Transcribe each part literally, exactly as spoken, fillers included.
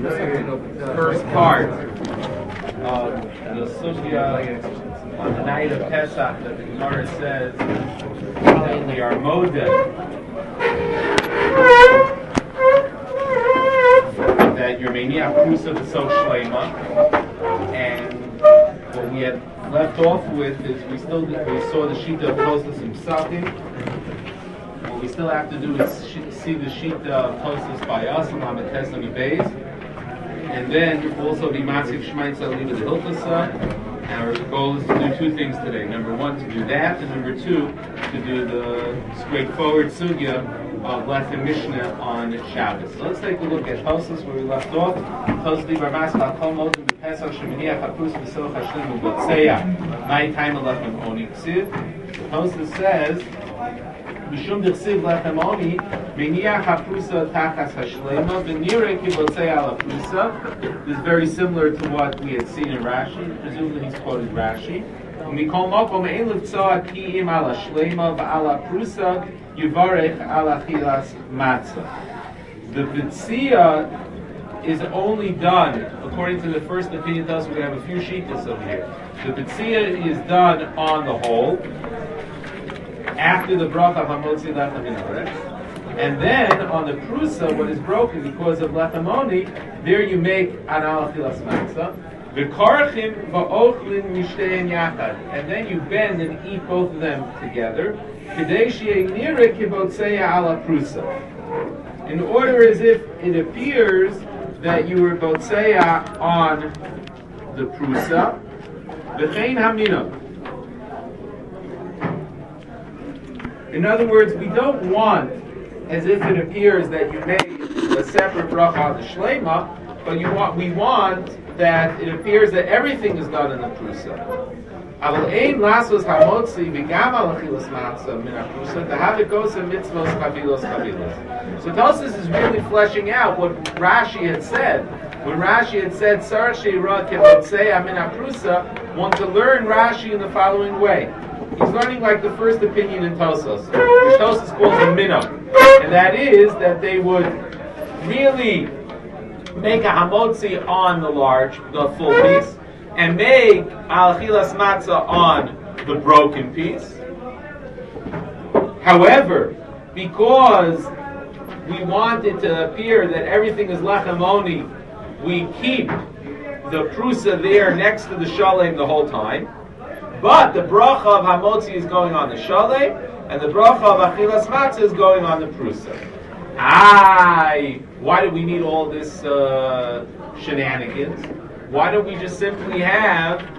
the first part of the Sugya on the night of Pesach that the Gemara says that we are modeh, that your Meniach Prusa V'Sok Shlema, and what we had left off with is we still we saw the Shita of Tosas and Psakim. What we still have to do is sh- see the Shita of Tosas by us and Lamed Tes Lamed Beis, and then also the Matzik Shmaitza Liba the Hilchasa. Our goal is to do two things today. Number one, to do that, and number two, to do the straightforward sugya of Lechem Mishnah on Shabbos. So let's take a look at Tosas where we left off. Tosas Libar Maskal Kol Modim B'Pesach Sheminiach Hapus B'Soch Hashlim U'Botzeya My Time Lechem Oni Ksiv. Tosas says B'Shum D'Chsiv Lechem Oni Meniach Haprusa Tachas Hashlema V'Nirei Ki Botzeya Ala Prusa. This is very similar to what we had seen in Rashi. Presumably he's quoted Rashi. Mikol Mokom Ein L'Tzoa Ki Im Ala Shlema V'Ala Prusa Yuvarech Ala Chilas Matzah. The B'tzia is only done, according to the first opinion, thus we have a few shittas over here. The B'tzia is done on the whole, after the bracha of Hamotzi Lechem Min Haaretz. And then on the prusa, what is broken because of lechem oni, there you make an al achilas matzah. V'karchim va'ochlin mishtein yachad, and then you bend and eat both of them together. Kedei she'ei nireh kibotzeya ala prusa. In order as if it appears that you were botzeya on the prusa. V'chein hamina. In other words, we don't want as if it appears that you made a separate bracha on the shlema, but you want we want that it appears that everything is done in the prusa. Aval ein lasos hamotzi v'gam al achilas matzah min haprusa tahavikosa mitzvos chavilos chavilos. So Tosas is really fleshing out what Rashi had said. When Rashi had said sar sheira kebotzeya min haprusa, one to learn Rashi in the following way. He's learning like the first opinion in Tosas, which Tosas calls a minnow, and that is that they would really make a hamotzi on the large, the full piece, and make al chilas matzah on the broken piece. However, because we want it to appear that everything is lechem oni, we keep the prusa there next to the shalem the whole time. But the bracha of hamotzi is going on the shalem, and the bracha of achilas matzah is going on the prusa. Aye, why do we need all this uh, shenanigans? Why don't we just simply have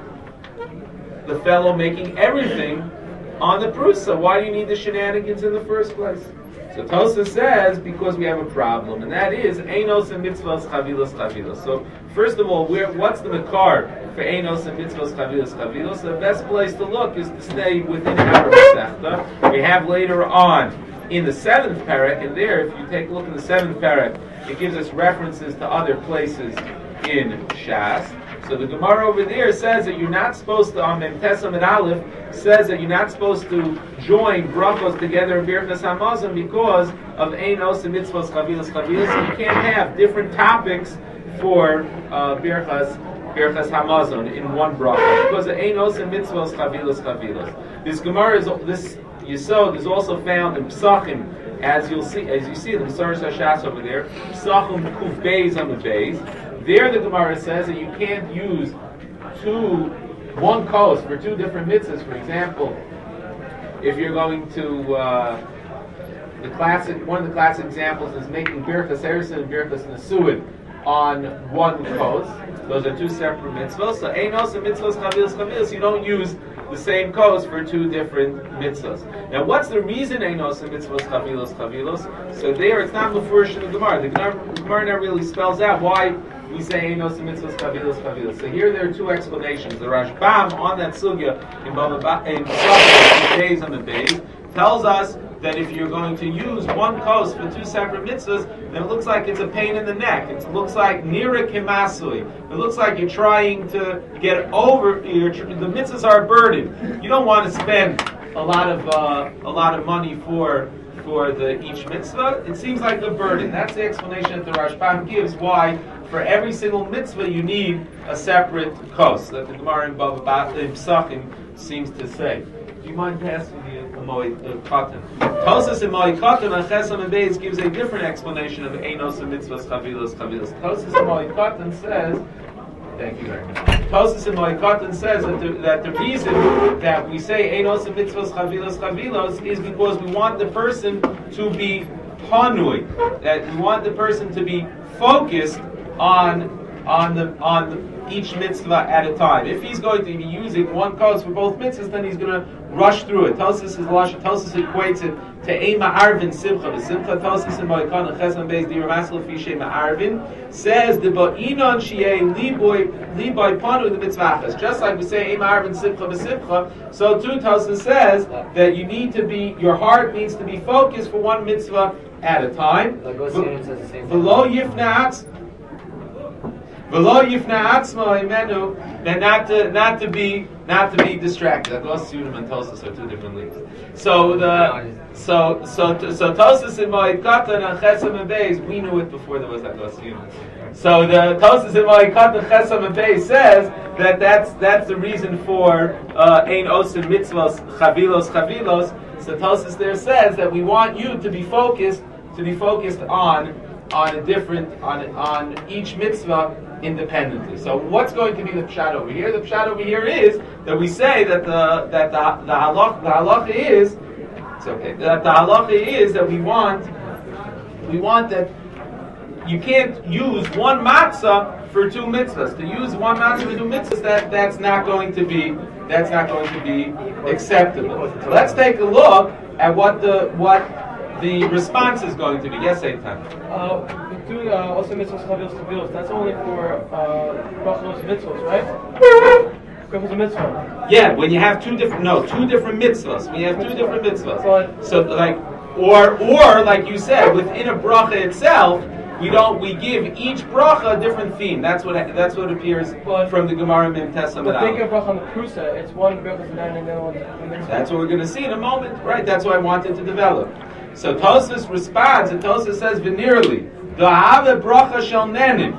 the fellow making everything on the prusa? Why do you need the shenanigans in the first place? So Tosas says because we have a problem, and that is einos and mitzvos chavilos chavilos. So first of all, where what's the makar for einos and mitzvos chavilos chavilos? The best place to look is to stay within our Masechta. We have later on in the seventh parak, and there, if you take a look in the seventh parak, it gives us references to other places in Shas. So the Gemara over there says that you're not supposed to, on Mem Tesam and Aleph, says that you're not supposed to join brachos together in Birchas Hamazon because of Einos and Mitzvos Chavilos Chavilos. You can't have different topics for uh, Birchas Birchas Hamazon in one bracha because of Einos and Mitzvos Chavilos Chavilos. This Gemara is this Yesod is also found in Psachim, as you'll see, as you see in the Masaras Hashas over there. Psachim Kuf Beis on the Beis. There the Gemara says that you can't use two, one kos for two different mitzvahs. For example, if you're going to, uh, the classic, one of the classic examples is making Birchas Eresin and Birchas Nesuin on one kos. Those are two separate mitzvahs. So Einos and mitzvahs chavilos chavilos, you don't use the same kos for two different mitzvahs. Now, what's the reason Einos and mitzvahs chavilos chavilos? So there, it's not mefurish in the Gemara. The Gemara never really spells out why we say Einos and mitzvahs chavilos chavilos. So here there are two explanations. The Rashbam on that sugya in Bava in days on the days tells us that if you're going to use one kos for two separate mitzvahs, then it looks like it's a pain in the neck. It looks like nira kimasui. It looks like you're trying to get over. You're, the mitzvahs are a burden. You don't want to spend a lot of uh, a lot of money for for the each mitzvah. It seems like a burden. That's the explanation that the Rashbam gives why for every single mitzvah you need a separate kos, that the Gemara in Bava Basra in Pesachim seems to say. Do you mind passing the Moed Katan? Tosas in Moed Katan on Chesam and Beis gives a different explanation of Einos and Mitzvahs Chavilos Chavilos. Tosas in Moed Katan says, thank you very much. Tosas in Moed Katan says that the, that the reason that we say Einos and Mitzvahs Chavilos Chavilos is because we want the person to be Hanui, that we want the person to be focused on on the on the, each mitzvah at a time. If he's going to be using one kos for both mitzvahs, then he's going to rush through it. Tosas is Lashon. Tosas equates it to Ema Arvin Simcha. The Simcha Tosas in Moekan and Chesam Beis Dira Masel Fishe Arvin says the Ba'inon Shiei Liboy Liboy Panu the mitzvahs. Just like we say Ema Arvin Simcha Simcha, so too Tosas says that you need to be, your heart needs to be focused for one mitzvah at a time. Below Yifna'atz. Below Yifna Atzma Imenu, and not to not to be not to be distracted. Agos and Tosas are two different leagues. So the so so so Tosas in Moed Katan and Chesam and Beis, we knew it before there was Agos Yunim. So the Tosas in Moed Katan Chesam and Beis says that that's that's the reason for uh, Ein Osin Mitzvos Chavilos Chavilos. So Tosas there says that we want you to be focused to be focused on on a different on on each mitzvah independently. So what's going to be the pshat over here? The pshat over here is that we say that the that the the halach the halacha is it's okay that the halacha is that we want we want that you can't use one matzah for two mitzvahs. To use one matzah for two mitzvahs, that that's not going to be that's not going to be acceptable. So let's take a look at what the what the response is going to be. Yes, Eitan. Uh, Doing uh, also mitzvahs chavilos chavilos. That's only for uh, brachos mitzvahs, right? Brachos mitzvah. Yeah, when you have two different no two different mitzvahs. We have two different mitzvahs. So like, or or like you said, within a bracha itself, we don't we give each bracha a different theme. That's what that's what appears but, from the Gemara Mem Tesam. But thinking of bracha on the prusa, it's one brachos and then one mitzvah. That's what we're going to see in a moment, right? That's what I wanted to develop. So Tosfos responds, and Tosfos says veneerly. The Hava bracha shel nenim.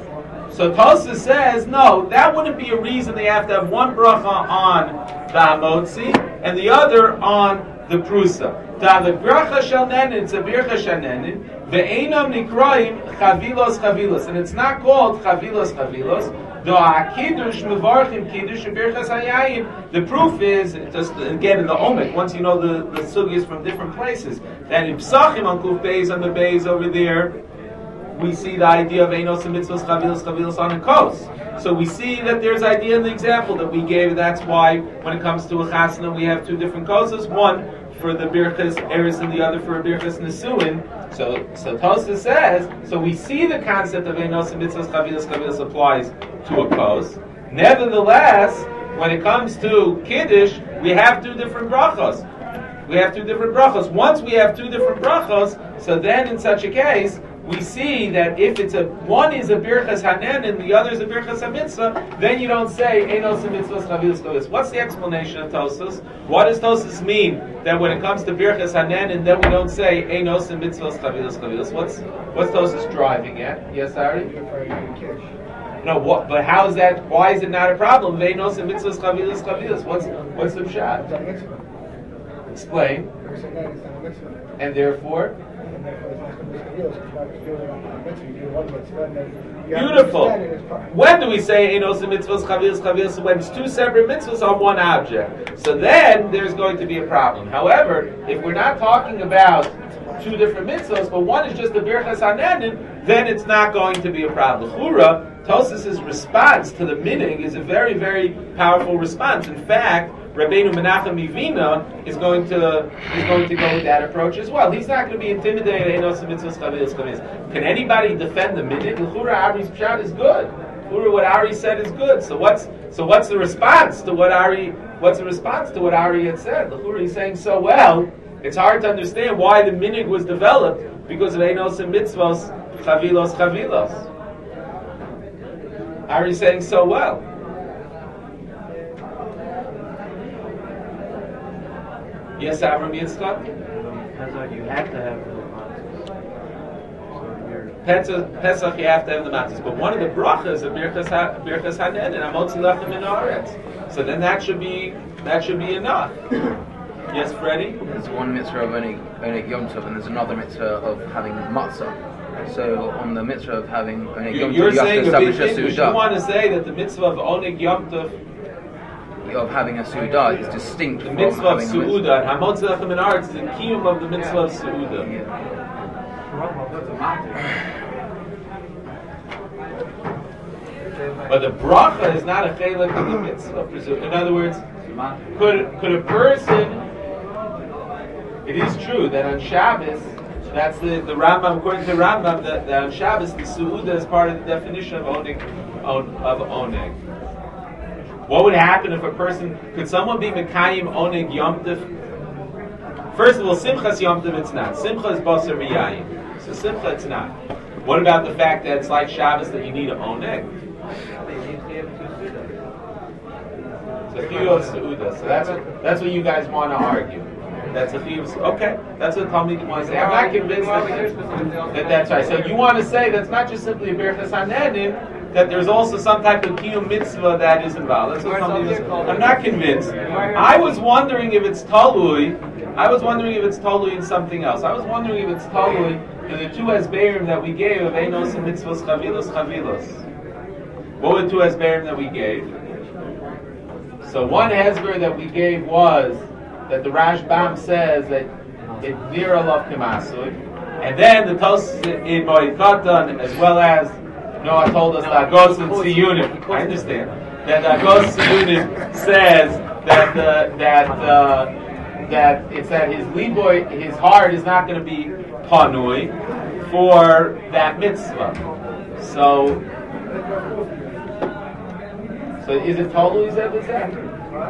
So Tosfos says, no, that wouldn't be a reason they have to have one bracha on the hamotzi and the other on the prusa. The Hava bracha shel nenim, it's a bircha shel nenim. Ve'enam nikraim chavilos chavilos, and it's not called chavilos chavilos. The kiddush mevarchim kiddush birchas hayayin. The proof is just again in the omek. Once you know the the sugyas from different places, that in Pesachim on Kuf Beis on the Beis over there, we see the idea of Einos and Mitzvos Chavilos Chavilos on a kos. So we see that there's idea in the example that we gave. That's why when it comes to a chasna, we have two different koses. One for the birchas eris and the other for a birchas nesuin. So so Tosfos says. So we see the concept of Einos and Mitzvos Chavilos Chavilos applies to a kos. Nevertheless, when it comes to kiddush, we have two different brachos. We have two different brachos. Once we have two different brachos, so then in such a case, we see that if it's a one is a birchas hanen and the other is a birchas hamitzvah, then you don't say enos mitzvahs chavilos chavilos. What's the explanation of Tosfos? What does Tosfos mean that when it comes to birchas hanen and then we don't say enos mitzvahs chavilos chavilos? What's what's Tosfos driving at? Yes, Ari? No, what? But how is that? Why is it not a problem? Enos mitzvahs chavilos chavilos. What's what's the pshat? Explain. And therefore. Beautiful. When do we say Einos mitzvahs chavilos chavilos? When it's two separate mitzvahs on one object. So then there's going to be a problem. However, if we're not talking about two different mitzvahs, but one is just the birchas hanenin, then it's not going to be a problem. Chura, Tosfos' response to the minig is a very, very powerful response. In fact, Rabbeinu Menachem Mivina is going to is going to go with that approach as well. He's not going to be intimidated. Can anybody defend the minig? L'chura Ari's pshat is good. L'chura what Ari said is good. So what's so what's the response to what Ari what's the response to what Ari had said? L'chura is saying so well. It's hard to understand why the minig was developed because of Einos and mitzvos chavilos chavilos. Ari's saying so well. Yes, Avram Yitzchak? That's like you have to have the responses. So if you're Pesach, Pesach you have to have the matzahs. But one of the brachas of Birchas Ha- Birchas Hanen and Amotzi Lechem in Haaretz. So then that should be that should be enough. Yes, Freddie? There's one mitzvah of only only Yom Tov, and there's another mitzvah of having matzah. So on the mitzvah of having only Yom Tov, You're you have to saying a big establish a thing, but you suudah. want to say that the mitzvah of Oneg Yom Tov, Of having a suudah is distinct the from mitzvah of having a mitzvah. Su'udah, and Hamotzi Lechem in Haaretz is the kiyum of the mitzvah of Su'udah. But the bracha is not a chelik of the mitzvah. presu- In other words, could could a person? It is true that on Shabbos, that's the the Rambam. According to Rambam, that, that on Shabbos the suuda is part of the definition of oneg on, of oneg. What would happen if a person could someone be mekayim oneg yom tov? First of all, simchas yom tov it's not. Simcha is basar v'yayim. So simcha it's not. What about the fact that it's like Shabbos that you need a oneg? So chiyuv seuda. So that's what that's what you guys want to argue. That's a chiyuv. Okay, that's what Talmud wants to say. I'm not convinced that, that that's right. So you want to say that's not just simply a Birchas Hanedim, that there's also some type of kiyum mitzvah that is involved. That's what Talmud is. I'm not convinced. I was wondering if it's talui. I was wondering if it's talui in something else. I was wondering if it's talui in the two esberim that we gave of Einos and Mitzvos Chavilos Chavilos. What were the two esberim that we gave? So one esber that we gave was that the Rashbam says that it nira love kemasui, and then the Tosfos in Moed Katan, as well as Noah told us that Agos and Siyunim. I understand that Agos Siyunim says that uh, that uh, that it's that his liboy, his heart is not going to be panui for that mitzvah. So. So is it totally said this after?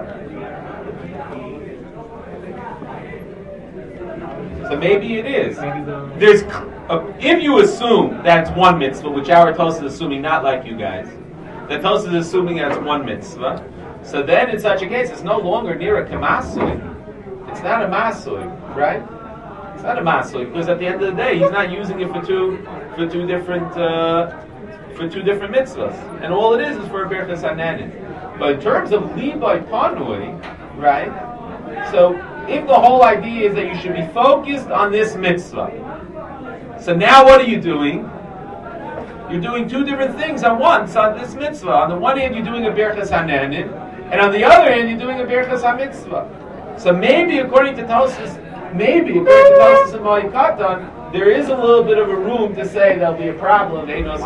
So maybe it is. There's uh, if you assume that's one mitzvah, which our Tosfos is assuming, not like you guys, that Tosfos is assuming that's one mitzvah. So then, in such a case, it's no longer near a kemasui. It's not a masui, right? It's not a masui because at the end of the day, he's not using it for two for two different. Uh, for two different mitzvahs, and all it is is for a Birchas Hanedim. But in terms of Libai Panui, right? So if the whole idea is that you should be focused on this mitzvah, so now what are you doing? You're doing two different things at once on this mitzvah. On the one hand, you're doing a Birchas Hanedim, and on the other hand, you're doing a Birchas HaMitzvah. So maybe, according to Tosfos, maybe according to Tosfos and Moed Katan, there is a little bit of a room to say there'll be a problem. Whether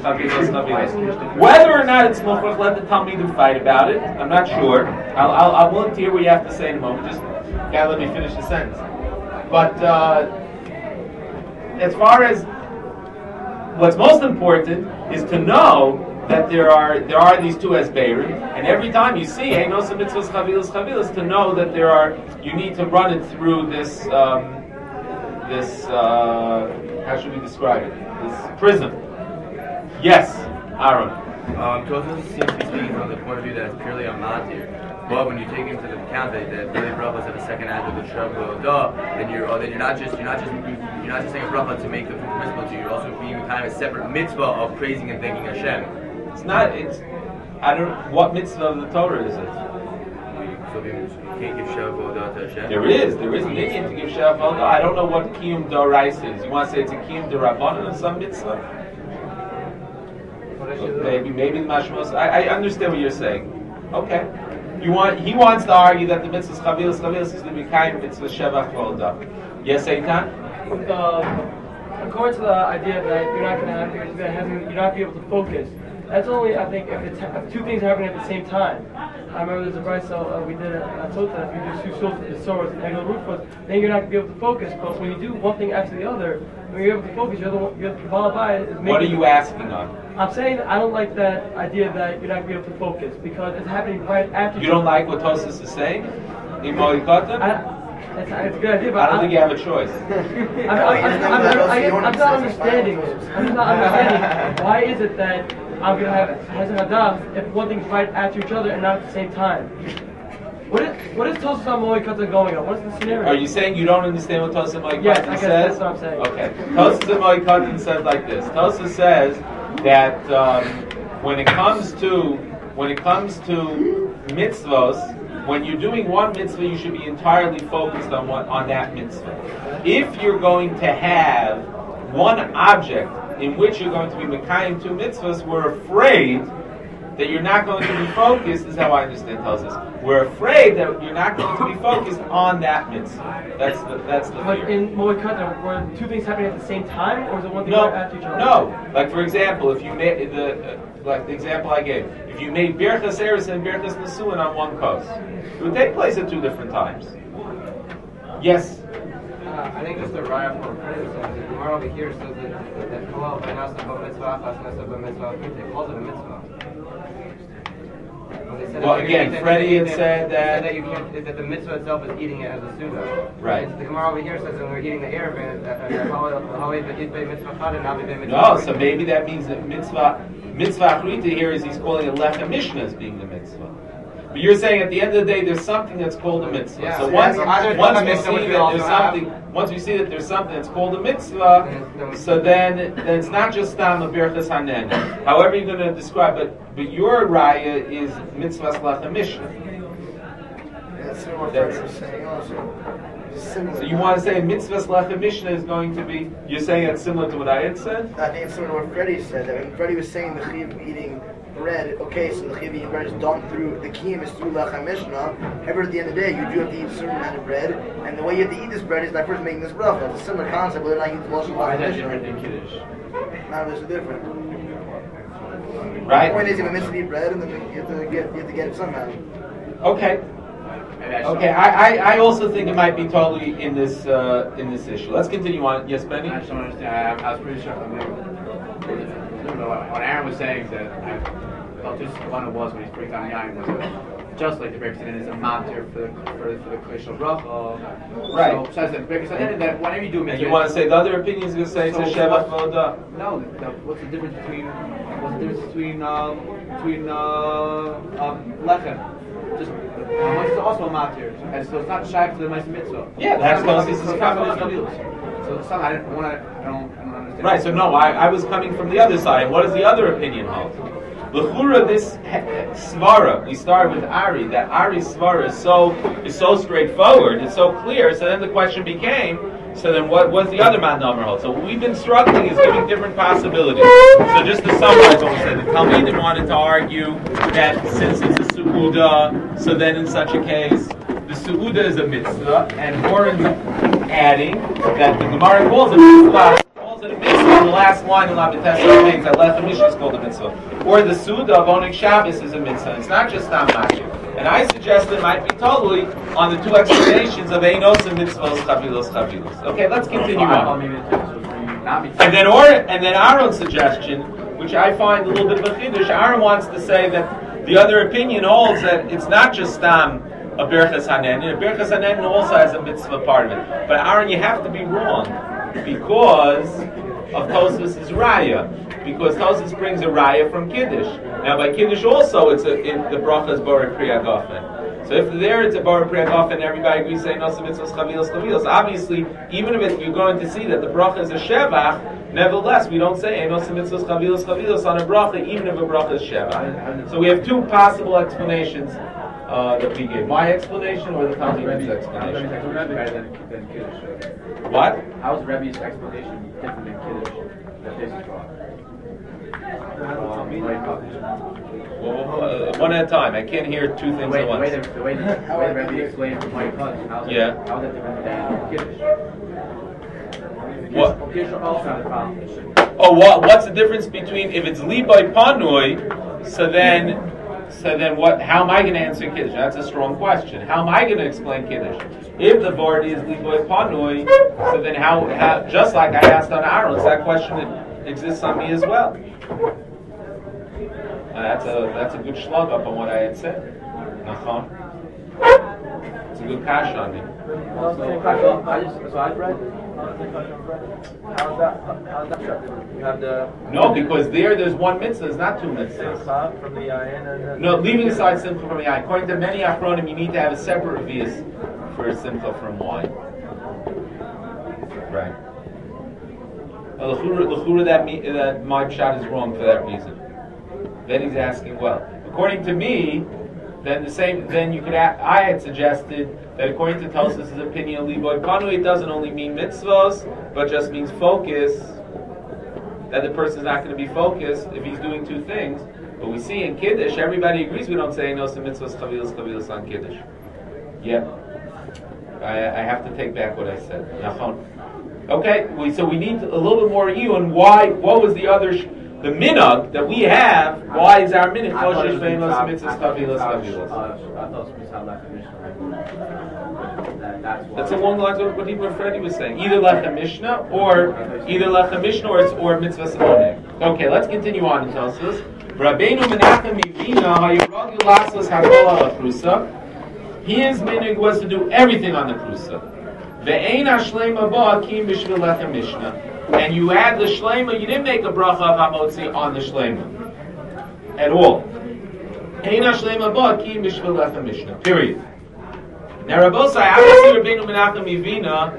or not it's mukhrach, let the Talmidim fight about it. I'm not sure. I'll, I'll, I'll willing to hear what you have to say in a moment. Just gotta let me finish the sentence. But uh, as far as what's most important is to know that there are there are these two esberim, and every time you see Einos Mitzvos Chavilos Chavilos, to know that there are you need to run it through this. Um, This, uh, how should we describe it? This prism. Yes, Aaron. Um, Tosfos seems to be speaking from the point of view that it's purely a matir. But when you take into account that that really brachas have a second after the Shabbat, then you're oh, then you're not just you're not just you're not just saying bracha to make the mitzvah to you. You're also being kind of a separate mitzvah of praising and thanking Hashem. It's not. It's. I don't. What mitzvah of the Torah is it? So you can't give Shabbat to Hashem. There is. There is an Indian to give Shabbat. I don't know what kiyum dorais is. You want to say it's a kiyum derabbanan or some mitzvah? Maybe. Maybe the mashmos. I, I understand what you're saying. Okay. You want. He wants to argue that the mitzvah chavilas chavilas is the mikayim mitzvah shevach voda. Yes, Eitan. Uh, according to the idea that you're not going to have, you're not going to be able to focus. That's only, I think, if, it's, if two things are happening at the same time. I remember there's a brisa uh, we did at Sota. If you do two sources, the source and the rufos, then you're not going to be able to focus. But when you do one thing after the other, when you're able to focus, you're the one. You're the valabai is making. What are you asking on? I'm saying that I don't like that idea that you're not going to be able to focus because it's happening right after. You don't like what Tosfos is saying? In Moed Katan? It's, it's a good idea, but I don't I, think you have a choice. I'm, I'm, I'm, I'm, I'm, I'm not understanding this. I'm not understanding why is it that I'm going to have Hazan Hadaf if one thing's right after each other and not at the same time. What is what is Tosfos Moed Katan going on? What's the scenario? Are you saying you don't understand what Tosfos Moed Katan Yes, I guess says? that's what I'm saying. Okay. Tosfos Moed Katan says like this. Tosfos says that um, when it comes to when it comes to mitzvos, when you're doing one mitzvah, you should be entirely focused on what on that mitzvah. If you're going to have one object in which you're going to be mekayim two mitzvahs, we're afraid that you're not going to be focused. This is how I understand Tosfos. We're afraid that you're not going to be focused on that mitzvah. That's the that's the But fear. in Moed Katan, were two things happening at the same time, or is it one thing No, right after each other? no. Like for example, if you made the uh, like the example I gave, if you made Birchas Eres and Birchas Nesuin on one coast, it would take place at two different times. Yes. Uh, I think just the raya for credit says the Gemara over here says that that Kolal Benasa Ba Mitzvah Achas Nasa Ba Mitzvah They calls it a mitzvah. When they said Well, that- again, that- Freddie had that- said that- that you can't, that the mitzvah itself is eating it as a suda. Right. And the Gemara over here says that when we're eating the Erev, how is the mitzvah chad and not the mitzvah? No, so maybe that means that mitzvah mitzvah achrita here is he's calling it lechem mishnah as being the mitzvah. But you're saying at the end of the day there's something that's called a mitzvah. Yeah, so so once, yeah, either once lechem we mishnah, see which we that also there's have. something, once we see that there's something that's called a mitzvah, Then- so then, then it's not just stam a birchas hanen. However you're going to describe it, but your raya is mitzvah lechem mishnah. That's what That's- Freddie was saying also. Similar. So you want to say mitzvah lechem mishnah is going to be? You're saying it's similar to what I had said? I think it's similar to what Freddie said. That when Freddie was saying the chiv of eating bread, okay, so the chiv of eating bread is done through, the kiyum is through lechem mishnah. However, at the end of the day, you do have to eat a certain amount of bread, and the way you have to eat this bread is by first making this bracha. It's a similar concept, whether or not you eat the lashon Why is lechem that mishnah. different than Kiddush? Now there's a difference. Right. The point is, you have a mitzvah to eat bread, and then you have to get, you have to get it somehow. Okay. Maybe I should- Okay, I, I, I also think it might be totally in this uh, in this issue. Let's continue on. Yes, Benny? I just don't understand. I, I was pretty sure. I mean, what Aaron was saying is that I felt just one it was when he's breaking down the iron was a, just like the Birchas Hanan is a matter for the for, for the Klishal Bracha. Right. So says that Birchas Hanan that whenever you do And mitzvah, you want to say the other opinion is going to say it's a So Shevach what- Vodah? No, the, what's the difference between what's the difference between um, between uh, um, lechem? Just how much is also a matter, and so it's not shy to the nice mitzvah. Yeah, that's So because it's this is not coming- Kavilos. So some I don't want to. I don't. I don't understand. Right, so no, I, I was coming from the other side. What does the other opinion hold? L'chura, this he- svara, we started with Ari, that Ari's svara is so, is so straightforward, it's so clear, so then the question became, so then what was the other man number hold? So what we've been struggling is giving different possibilities. So just to summarize what we said, the Talmidim wanted to argue that since it's a su'uda, so then in such a case, the su'uda is a mitzvah, and Warren's adding that the Gemara calls it mitzvah, calls it a mitzvah in the last line in Lamitesa means that Lechem Mishnah is called a mitzvah. Or the su'uda of Oneg Shabbos is a mitzvah. It's not just Tam Makir. And I suggest it might be totally on the two explanations of Einos and Mitzvahs, Chavilos, Chavilos. Okay, let's continue I thought on. maybe the difference was when you not be. And then, or, and then Aaron's suggestion, which I find a little bit of a chiddush, Aaron wants to say that the other opinion holds that it's not just Tam a Birchas Hanen. A Birchas Hanen also has a mitzvah part of it. But Aaron, you have to be wrong because of Tosfos' raya. Because Tosfos brings a raya from Kiddush. Now by Kiddush also, it's a, it, the bracha is Borei Pri Hagafen. So if there it's a Borei Pri Hagafen, everybody agrees saying Nosa Mitzvos Chavilos Chavilos. Obviously, even if it, you're going to see that the bracha is a Shevach, nevertheless we don't say Nosa Mitzvos Chavilos Chavilos on a bracha, even if a bracha is Shevach. So we have two possible explanations uh, that we gave. My explanation or the Talmud's explanation? better than, than Kiddush. What? How is Rebbe's explanation different than Kiddush? That this is wrong. Well, uh, one at a time. I can't hear two The things way, at the once. way the, the way the, the way Rebbe explained Mike Hutch, how's that, Yeah. how's that different than Kiddush? What? Kiddush also had a problem. Oh, what? What's the difference between if it's liboy panui? So then, so then, what? How am I going to answer Kiddush? That's a strong question. How am I going to explain Kiddush? If the word is liboy panui, so then how, how? Just like I asked on Aaron, that question that exists on me as well. Uh, that's a that's a good slug up on what I had said. Nachon. It's a good cash on me. So I, I just, so I've read How's that? How's that structured? You have the No, because there, there's one mitzvah, it's not two mitzvahs. simcha from the ayin and the No, leaving aside simcha from yain. According to many achronim, you need to have a separate revius for simcha from wine. Right. Well, l'chura, that me, that my pshat is wrong for that reason. Then he's asking, well, according to me, then the same. Then you could. A- I had suggested that according to Tosfos' opinion, liboy panu, it doesn't only mean mitzvos, but just means focus. That the person's not going to be focused if he's doing two things. But we see in Kiddush, everybody agrees we don't say no some mitzvos chavilas chavilas on Kiddush. Yeah, I, I have to take back what I said. Nachon. Okay, we, so we need a little bit more you on why. What was the other? Sh- The minhag that we have, why is our minhag? I thought it was mitzvah- I thought it was mitzvah- uh, I thought it was mitzvah like a Mishnah. That- That's why. That's along the lines of what he Freddie was saying. Either lechem mishnah or either lechem mishnah or, or mitzvah simone. Okay, let's continue on. It tells us, Rabbeinu Menachem Yivina hayiragil lasos hakol ala prusa. His minhag was to do everything on the prusa. Ve'ein hashleima ba akim b'shvil lechem mishnah. And you add the shleima, you didn't make a bracha of hamotzi on the shleima at all. Eina shleima ba ki mishvil lechem mishnah. Period. Now Rabbosai, I see Rabbeinu Menachem Yivina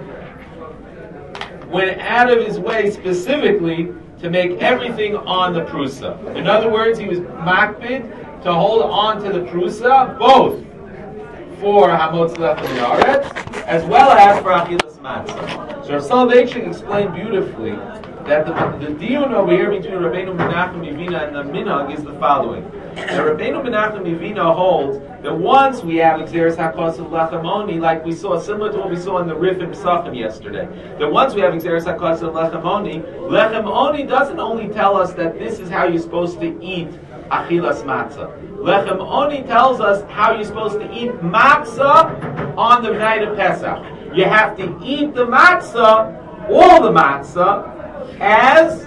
went out of his way specifically to make everything on the prusa. In other words, he was makbid to hold on to the prusa both for hamotzi lechem yaretz as well as for achilas matzah. So Rav Soloveitchik explained beautifully that the, the dion over here between Rabbeinu Menachem Yivina and the minhag is the following. Now Rabbeinu Menachem Yivina holds that once we have Xeris HaKos of Lechem Oni, like we saw, similar to what we saw in the Rif and Psachim yesterday, that once we have Xeris HaKos of Lechem Oni, Lechem Oni doesn't only tell us that this is how you're supposed to eat Achilas Matzah. Lechem Oni tells us how you're supposed to eat matzah on the night of Pesach. You have to eat the matzah, all the matzah, as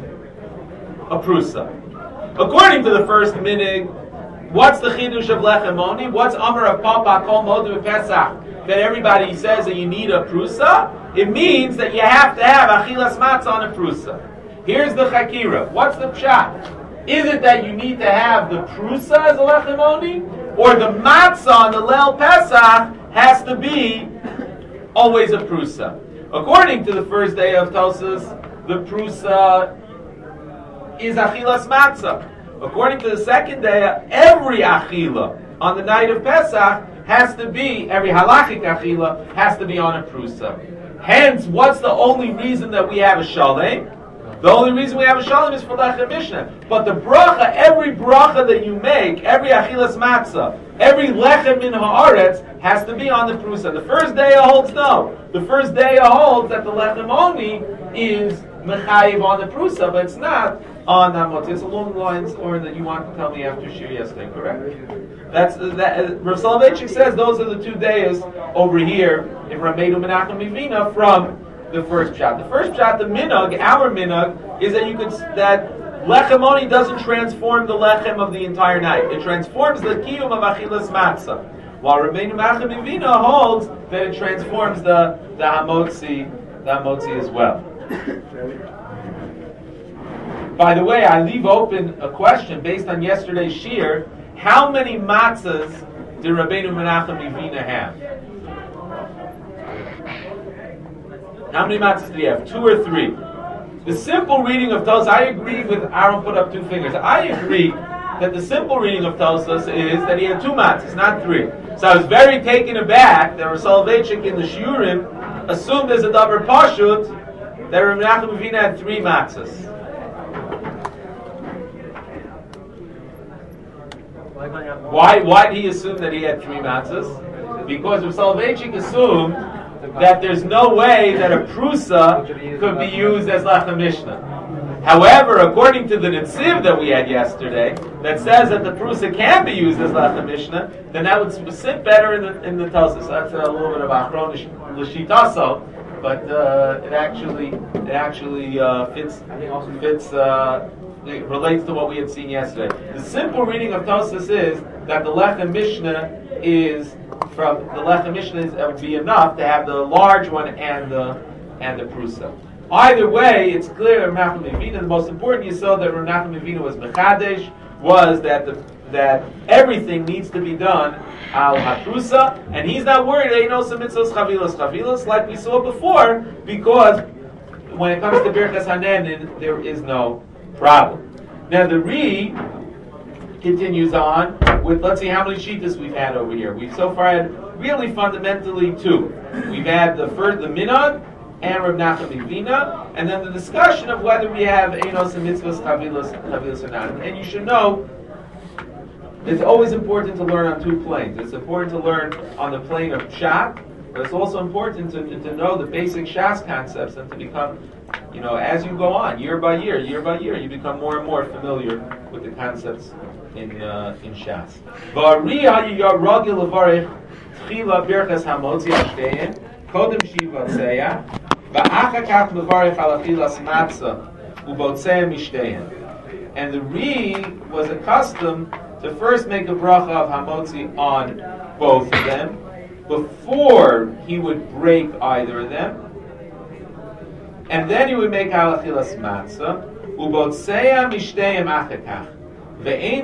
a prusa. According to the first minig, what's the chidush of lechem oni? What's Amar of Papa Kol Modu Pesach? That everybody says that you need a prusa? It means that you have to have achilas matzah on a prusa. Here's the chakira. What's the pshat? Is it that you need to have the prusa as a lechem oni? Or the matzah on the Leil Pesach has to be always a prusa? According to the first day of Tosfos, the prusa is achilas matzah. According to the second day, every achila on the night of Pesach has to be, every halachic achila has to be on a prusa. Hence, what's the only reason that we have a shalem? The only reason we have a shalom is for lechem mishnah. But the bracha, every bracha that you make, every achilas matzah, every lechem min haaretz has to be on the prusa. The first day holds no. The first day holds that the lechem only is mechayiv on the prusa, but it's not on the hamotzi. It's along the lines, or that you want to tell me after shir yesterday, correct? That's that. Rav Soloveitchik says those are the two days over here in Rabbeinu Menachem Yivina from the first pshat. The first pshat, the minhag, our minhag, is that you could that lechem oni doesn't transform the lechem of the entire night. It transforms the kiyum of achilas matzah. While Rabbeinu Menachem Yivina holds that it transforms the the hamotzi, the hamotzi as well. By the way, I leave open a question based on yesterday's shir. How many matzahs did Rabbeinu Menachem Yivina have? How many matzahs did he have? Two or three? The simple reading of Tosfos, I agree with Aaron put up two fingers. I agree that the simple reading of Tosfos is that he had two matzahs, not three. So I was very taken aback that Rav Soloveitchik in the Shiurim assumed as a davar pashut that Rabbeinu Menachem Yivina had three matzahs. Why, why did he assume that he had three matzahs? Because Rav Soloveitchik assumed that there's no way that a prusa could be used as lechem mishnah. However, according to the Netziv that we had yesterday, that says that the prusa can be used as lechem mishnah, then that would sit better in the in the Tosfos. That's a little bit of achronish l'shitaso, but uh, it actually it actually uh, fits fits. Uh, It relates to what we had seen yesterday. The simple reading of Tosfos is that the lechem mishnah is from the lechem mishnah is, would be enough to have the large one and the and the Prusa. Either way, it's clear Rav Nachman Avinu, the most important you saw that Rav Nachman Avinu was Mechadesh, was that the, that everything needs to be done al HaPrusa, and he's not worried, Einos Mitzvos Chavilos Chavilos, like we saw before, because when it comes to Birchas Hanenin, there is no problem. Now the Ri continues on with, let's see how many shittas we've had over here. We've so far had really fundamentally two. We've had the first, the Minad, and Rav Nachman Avinu, and then the discussion of whether we have Einos and Mitzvahs, Chavilos, Chavilos or not. And you should know, it's always important to learn on two planes. It's important to learn on the plane of Pshat, but it's also important to, to know the basic Shas concepts and to become, you know, as you go on, year by year, year by year, you become more and more familiar with the concepts in uh, in Shas. V'ari ha'yiyah ragil levarich tchila birchas hamotzi ashtein kodem shiva tzeya v'achar kach mevarich al achilas matzah ubotzei mishtein. And the Ri was accustomed to first make a bracha of hamotzi on both of them before he would break either of them, and then he would make al achilas matzah ubotzei mishtein achar kach. So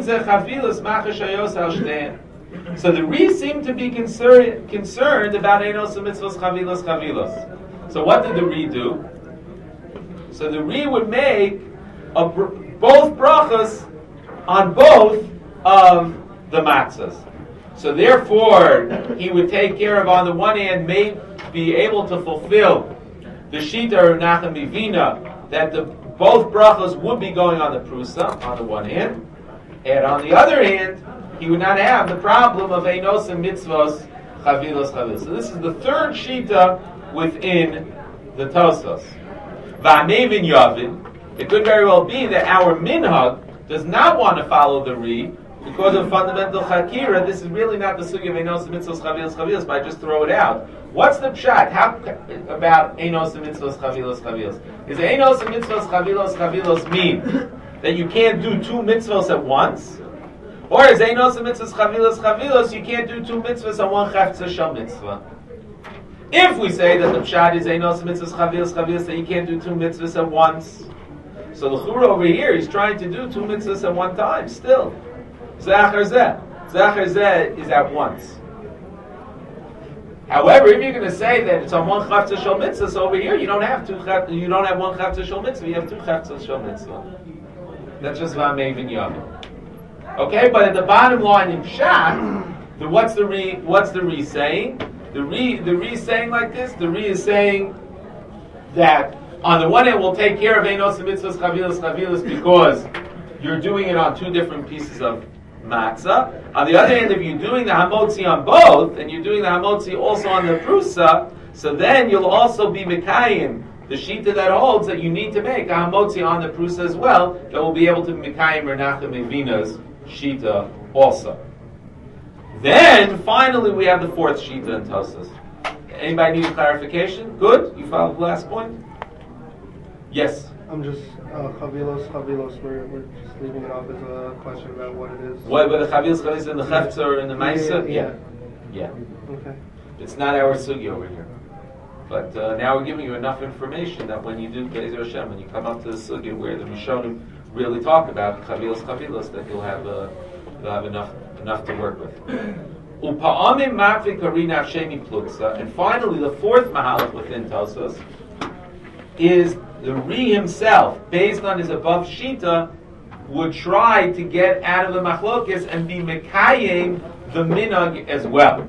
the Ri seemed to be concerned concerned about Einos and Mitzvos Chavilos Chavilos. So what did the Ri do? So the Ri would make a, both brachas on both of the matzahs. So therefore, he would take care of, on the one hand, may be able to fulfill the Shita of Nachman Avinu, that the both brachas would be going on the Prusa, on the one hand, and on the other hand, he would not have the problem of Einos and Mitzvos Chavilos Chavilos. So this is the third Shita within the Tosfos. V'amevin Yavin, it could very well be that our Minhag does not want to follow the Ri because of fundamental Chakira. This is really not the Sugi of Einos and Mitzvos Chavilos Chavilos, but I just throw it out. What's the pshat? How about Einos and Mitzvos Chavilos Chavilos? Is Einos and Mitzvos Chavilos Chavilos mean that you can't do two mitzvahs at once? Or is Einos and Mitzvos Chavilos Chavilos, you can't do two mitzvahs on one Chaftzah Shal mitzvah? If we say that the pshat is Einos and Mitzvos Chavilos Chavilos, that you can't do two mitzvahs at once, so the Chura over here, he's trying to do two mitzvahs at one time, still. Zachar Zeh. Zachar Zeh is at once. However, if you're going to say that it's on one Chaftzah Shal mitzvah, so over here you don't have two. You don't have one Chaftzah Shal mitzvah. You have two Chaftzah Shal mitzvah. That's just V'amevin Yavin. Okay, but at the bottom line in Pshat, the what's the Ri? What's the Ri saying? The Ri, the Ri is saying like this. The Ri is saying that on the one hand we'll take care of Einos and Mitzvos Chavilos Chavilos because you're doing it on two different pieces of matzah. On the other hand, if you're doing the hamotzi on both, and you're doing the hamotzi also on the prusa, so then you'll also be mekayim, the shita that holds that you need to make a hamotzi on the prusa as well, that will be able to mekayim Rav Nachman Avinu's shita also. Then, finally, we have the fourth shita in Tosfos. Anybody need clarification? Good? You followed the last point? Yes? I'm just, uh, chavilos, chavilos, we're, we're just leaving it off as a question about what it is. What, whether chavilos, chavilos in the chefza or in the maisa? Yeah. Yeah. yeah. Okay. It's not our sugi over here. But uh, now we're giving you enough information that when you do Be'ezer Hashem, when you come up to the sugi where the Rishonim really talk about chavilos, chavilos, that you'll have, uh, you'll have enough enough to work with. Upa'amim ma'afik harina shemi pluksa. And finally, the fourth mahalach within Tosfos is the Ri himself, based on his above shita, would try to get out of the machlokes and be mekayim the minhag as well.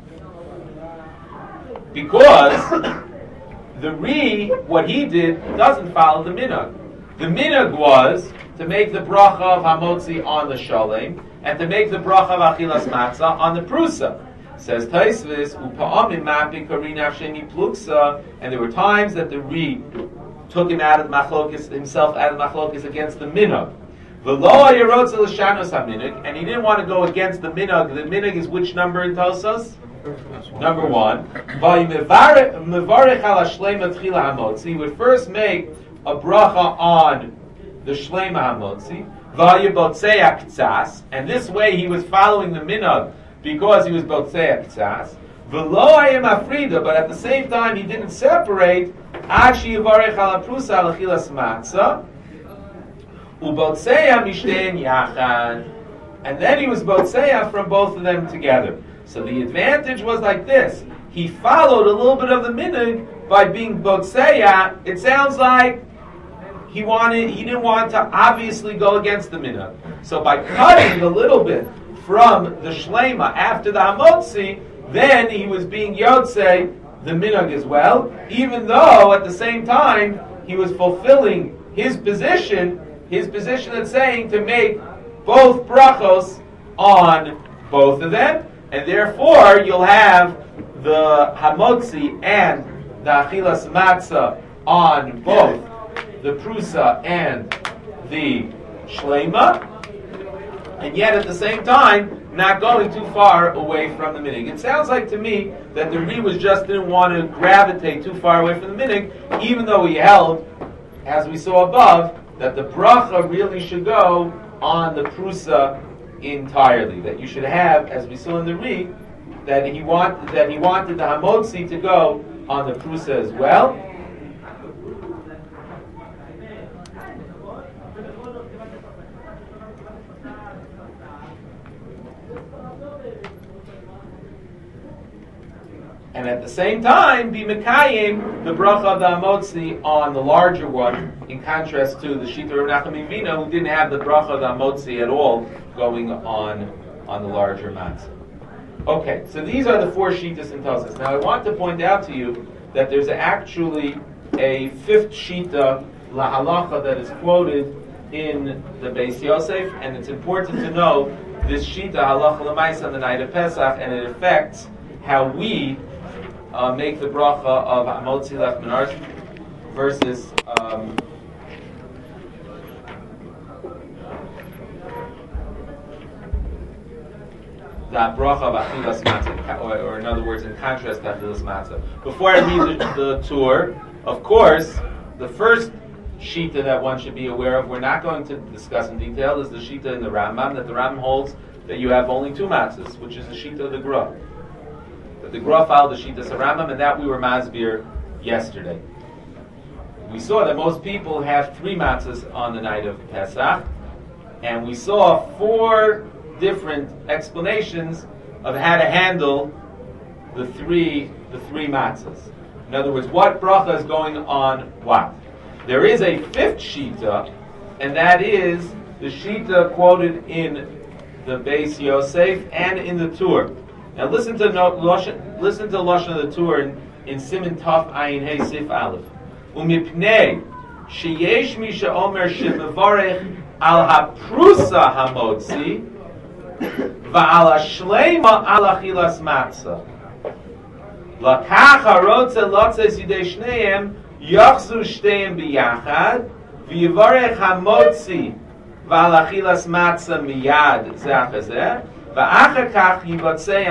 Because the Ri, what he did, doesn't follow the minhag. The minhag was to make the bracha of hamotzi on the shalem, and to make the bracha of achilas matzah on the prusa. Says Taisvis, upa'amim ma'apik harina sheni pluksa, and there were times that the Ri took him out of machlokes, himself out of machlokes against the minhag. V'lo yerotze l'shanos haminhag, and he didn't want to go against the minhag. The minhag is which number in Tosfos? Number one. V'yimevarech al hashleima tchila hamotzi. He would first make a bracha on the shleima hamotzi. V'yibotzeya k'tzas, and this way he was following the minhag because he was botzeya k'tzas. V'lo hayem afrida, but at the same time he didn't separate Ad sheyivarech al haprusa al achilas matzah, ubotzeya mishtein yachad. And then he was botzeya from both of them together. So the advantage was like this. He followed a little bit of the minhag by being botzeya. It sounds like he wanted, he didn't want to obviously go against the minhag. So by cutting a little bit from the shlema after the hamotzi, then he was being yotzei the minhag as well, even though at the same time he was fulfilling his position, his position that's saying to make both brachos on both of them, and therefore you'll have the hamotzi and the achilas matzah on both the prusa and the shlema, and yet at the same time not going too far away from the minhag. It sounds like to me that the Ri was just didn't want to gravitate too far away from the minhag, even though he held, as we saw above, that the bracha really should go on the prusa entirely. That you should have, as we saw in the Ri, that he want that he wanted the hamotzi to go on the prusa as well. And at the same time, be mekayim the bracha of the hamotzi on the larger one, in contrast to the shita of Nachum Vina, who didn't have the bracha of the hamotzi at all going on on the larger matzah. Okay, so these are the four shitas in Tosas. Now I want to point out to you that there's actually a fifth shita lahalacha that is quoted in the Beis Yosef, and it's important to know this shita halacha l'maisa on the night of Pesach, and it affects how we Uh, make the bracha of hamotzi lech min arsh versus um, that bracha of achilas matzah, or, or in other words, in contrast to achilas matzah. Before I read the, the tour, of course, the first shita that one should be aware of, we're not going to discuss in detail, is the shita in the Rambam, that the Rambam holds that you have only two matzahs, which is the shita of the Gra. That the Gra followed the Shitas Rambam, and that we were masbir yesterday. We saw that most people have three matzahs on the night of Pesach, and we saw four different explanations of how to handle the three the three matzahs. In other words, what bracha is going on what? There is a fifth shita, and that is the shita quoted in the Beis Yosef and in the Tur. Now listen to no, loshen, listen to lashon of the Tur in, in Siman Taf Ayin Hey Sif Aleph. Umipnei sheyesh mi she'omer shemevarech al haprusa hamotzi va'al hashleima al achilas matzah. Lakach harotze lotzes yidei shneim yachzu shteim biyachad v'yivarech hamotzi va'al achilas matzah miyad zeh achazeh. The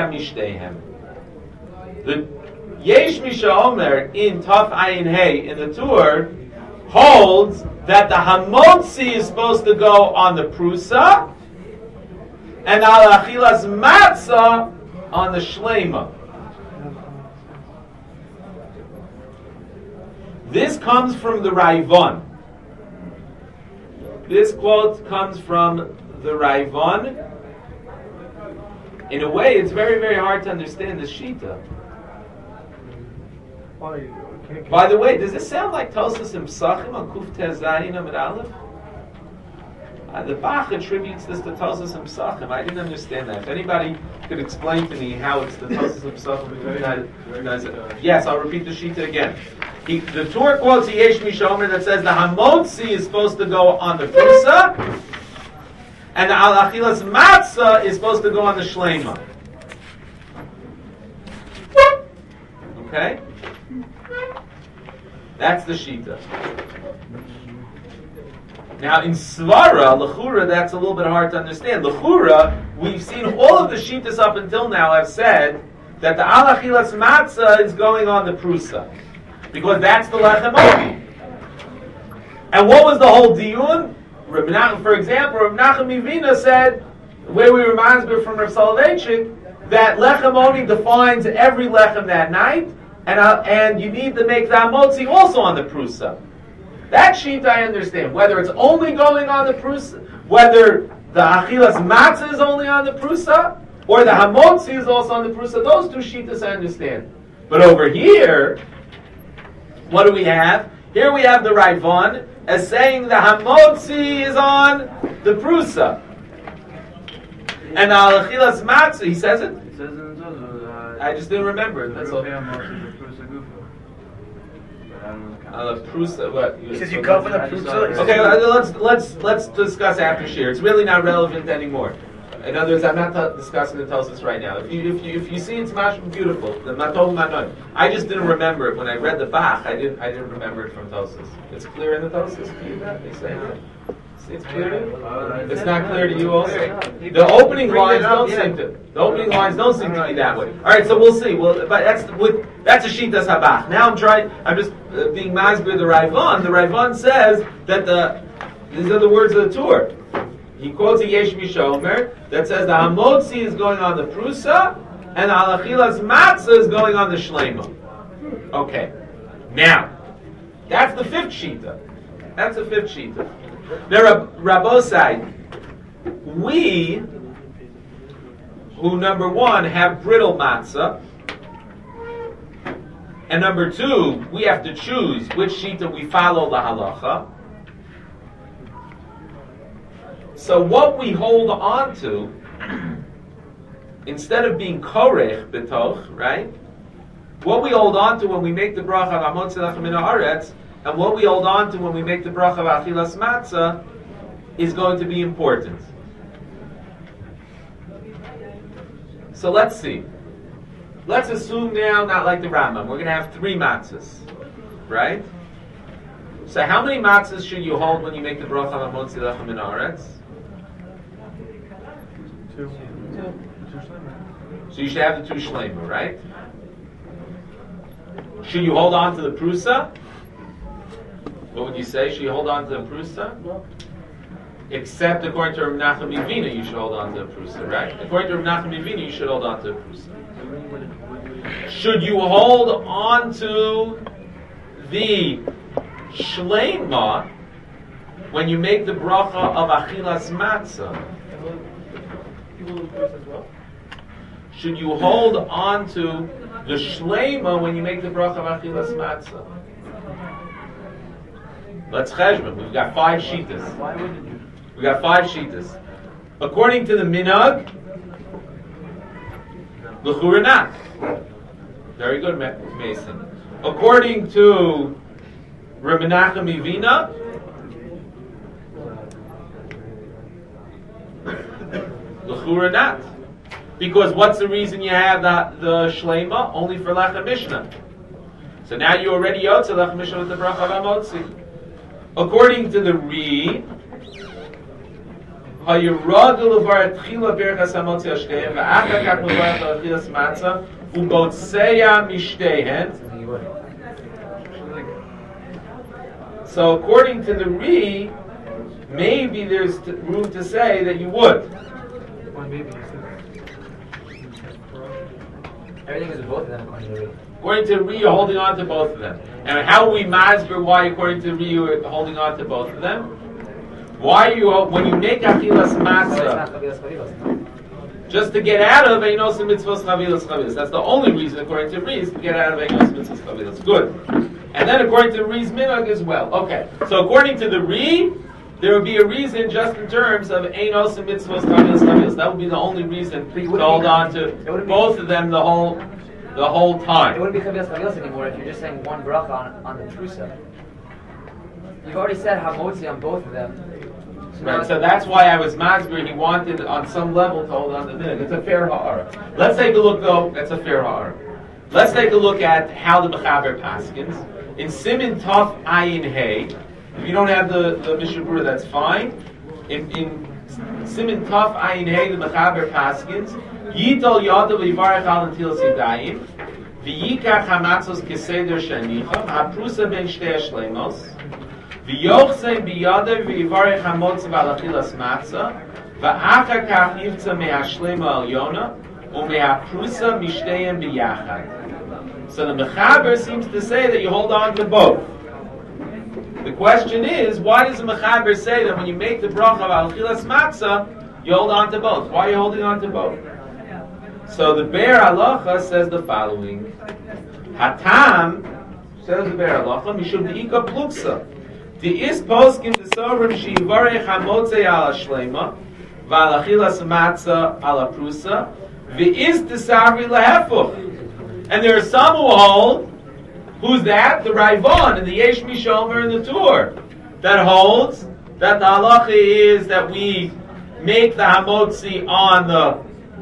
Yesh Misha Omer in Taf Ayin Hey in the Tur holds that the hamotzi is supposed to go on the prusa and al achilas matzah on the shlema. This comes from the Raivon. This quote comes from the Raivon. In a way, it's very, very hard to understand the shita. By the way, does this sound like Tosas and Psachim on Kuf Tez Zayin Amid Aleph? Uh, the Bach attributes this to Tosas and Psachim. I didn't understand that. If anybody could explain to me how it's the Tosas and Psachim, yes, I'll repeat the shita again. He, the Tur quotes Yesh Mishomer that says the hamotzi is supposed to go on the prusa, and the al achilas matzah is supposed to go on the shlema. Okay? That's the shita. Now in Svara, L'chura, that's a little bit hard to understand. L'chura, we've seen all of the shitas up until now have said that the al achilas matzah is going on the prusa, because that's the lechem oni. And what was the whole diyun? Reb Nachum, for example, Reb Nachum Mivina said, the way we reminds me from Reb Soloveitchik, that lechem oni defines every lechem that night, and uh, and you need to make the hamotzi also on the prusa. That sheet I understand. Whether it's only going on the prusa, whether the achilas matzah is only on the prusa, or the hamotzi is also on the prusa, those two sheetas I understand. But over here, what do we have? Here we have the Raivon as saying the hamotzi is on the prusa. And the achilas matzah, he says it? It says in the uh, I just didn't remember it, that's all. Uh, prusa, what? He says you cover the prusa. Okay, let's let's let's discuss after shir. It's really not relevant anymore. In other words, I'm not t- discussing the Tosfos right now. If you if you if you see it's mashma beautiful, the matov manon. I just didn't remember it when I read the Bach. I didn't I didn't remember it from Tosfos. It's clear in the Tosfos. Can you that? They say that. See, it's clear to you? It's not clear to you also. The opening lines don't seem to. The opening lines don't seem to be that way. All right, so we'll see. Well, but that's with that's a shitas habach. Now I'm trying. I'm just uh, being masbir the Raivon. The Raivon says that the these are the words of the Tur. He quotes a Yesh Mishomer that says the hamotzi is going on the prusa and the alachilas matzah is going on the shlema. Okay, now that's the fifth shita. That's the fifth shita. Now, Rabbosai, we who number one have brittle matzah, and number two we have to choose which shita we follow the halacha. So what we hold on to, instead of being korech betoch, right? What we hold on to when we make the bracha of hamotzi lechem min haaretz, and what we hold on to when we make the bracha of achilas matzah, is going to be important. So let's see. Let's assume now, not like the Rambam, we're going to have three matzahs, right? So how many matzahs should you hold when you make the bracha of hamotzi lechem min haaretz? Two. So you should have the two shleima, right? Should you hold on to the prusa? What would you say? Should you hold on to the prusa? No. Except according to Rav Nachman Mivina, you should hold on to the prusa, right? According to Rav Nachman Mivina, you should hold on to the prusa. Should you hold on to the shleima when you make the bracha of achilas matzah? Should you hold on to the shleima when you make the bracha of achilas matzah? Let's cheshbon. We've got five shitas. Why wouldn't you? We got five shitas. According to the minhag, l'chura not. Very good, Mason. According to Reb Menachem Mivina, l'chura not. Because what's the reason you have the, the shleima? Only for lechem mishnah. So now you already yotze lechem mishnah with the bracha of hamotzi. According to the Ri, hayuradu levar tchila berachas hamotzi ashteihen ve'achar kach levar achilas matzah ubotzeya mishteihen. So according to the Ri, maybe there's t- room to say that you would. Everything is with both of them according to the Ri. According to the Ri, you're holding on to both of them. And how we masber why, according to the Ri, you're holding on to both of them? Why are you, when you make achilas matzah, just to get out of einos mitzvos chavilas chavilas. That's the only reason, according to the Ri, is to get out of einos mitzvos chavilas. Good. And then according to the Ri's minhag as well. Okay. So according to the Ri, there would be a reason just in terms of einos and mitzvos chavilas chavilas. That would be the only reason to hold on to both of them the whole the whole time. It wouldn't be chavilas chavilas anymore if you're just saying one bracha on, on the prusa. You've already said hamotzi on both of them. So, Right, so that's why I was masber. He wanted on some level to hold on to minhag. It's a fair ha'ara. Let's take a look though. That's a fair ha'ara. Let's take a look at how the Mechaber paskins. In Simin Tov Ayin Hey, if you don't have the, the Mishnah Berurah, that's fine. In, in Simin Tov Ayin Hey, the Mechaber paskins, Yitol Yadav Yivarech Al Netilas Yadayim, V'yikach Hamatzos Keseder Shanicha, Haprusa Ben Shtei Shlemos, V'yochzei B'yadav Yivarech Hamotz V'alachilas Matzah, V'achar Kach Yivtza Me'ashlema Al Yona, U'me'aprusa Mishteyem B'yachad. So the Mechaber seems to say that you hold on to both. The question is, why does the Mechaber say that when you make the bracha of Achilas Matzah, you hold on to both? Why are you holding on to both? So the Be'er Halacha says the following. Hatam, says the Be'er Halacha, Mishum De'ika Pluksa. De'is poskim De'sovrim Shivarech HaMotzei Ala Shlema, V'al Achilas Matzah Ala Prusa, V'is De'savri Lehefuch. And there are some who hold, who's that? The Raivon and the Yesh Mishomer and the Tur, that holds that the halacha is that we make the Hamotzi on the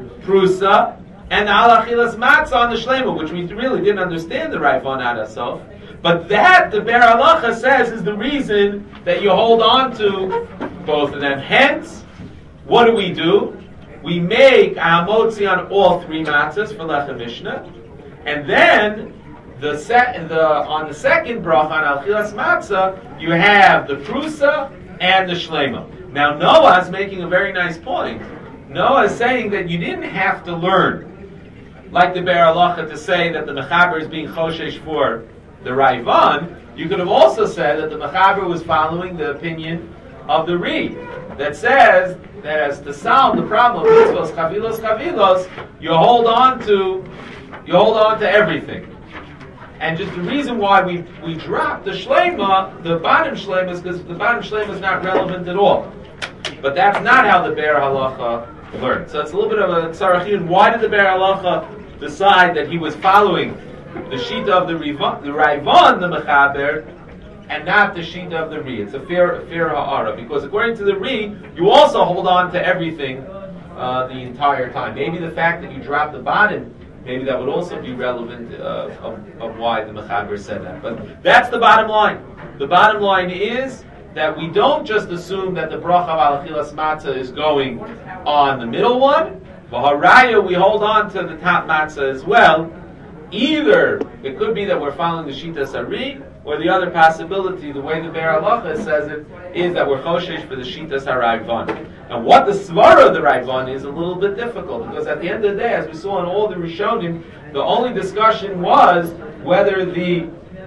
Prusa and the Alachilas Matzah on the Shlema, which we really didn't understand the Raivon out of self. But that, the Be'er Halacha says, is the reason that you hold on to both of them. Hence, what do we do? We make a Hamotzi on all three matzahs for Lechem Mishnah. And then, the se- the on the second bracha on Achilas Matzah, you have the Prusa and the Shlema. Now Noah is making a very nice point. Noah is saying that you didn't have to learn, like the Be'er Halacha, to say that the Mechaber is being choshesh for the Raivan. You could have also said that the Mechaber was following the opinion of the Ri, that says that as to solve the problem of mitzvos, chavilos, chavilos, you hold on to You hold on to everything. And just the reason why we, we drop the Shlema, the bottom Shlema, is because the bottom Shlema is not relevant at all. But that's not how the Be'er Halacha learned. So it's a little bit of a tzarachin. Why did the Be'er Halacha decide that he was following the Shita of the Rivan, the Raivon, the Mechaber, and not the Shita of the Ri? It's a fair, fair ha'ara. Because according to the Ri, you also hold on to everything uh, the entire time. Maybe the fact that you drop the bottom, maybe that would also be relevant uh, of, of why the Mechaber said that. But that's the bottom line. The bottom line is that we don't just assume that the bracha of Achilas Matzah is going on the middle one. V'haraya, we hold on to the top matzah as well. Either it could be that we're following the Shita Sari, or the other possibility, the way the Be'er Halacha says it, is that we're choshesh for the Shita Sarayvan. And what the svara of the Raivan is a little bit difficult, because at the end of the day, as we saw in all the Rishonim, the only discussion was whether the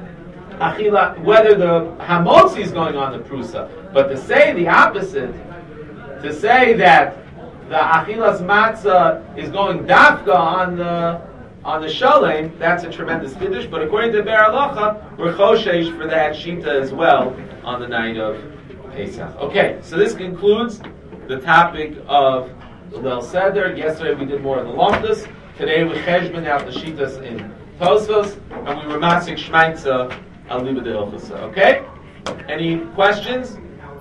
achila, whether the hamotzi is going on the prusa. But to say the opposite, to say that the achilas matzah is going dafka on the on the shalem, that's a tremendous kiddush. But according to Be'er Halacha, we're choshesh for that shita as well on the night of Pesach. Okay, so this concludes the topic of the Leil Seder. Yesterday we did more of the Lomdus. Today we cheshbon out the shitas in Tosfos, and we were masik shmaitza al liba de ilchasa. Okay? Any questions?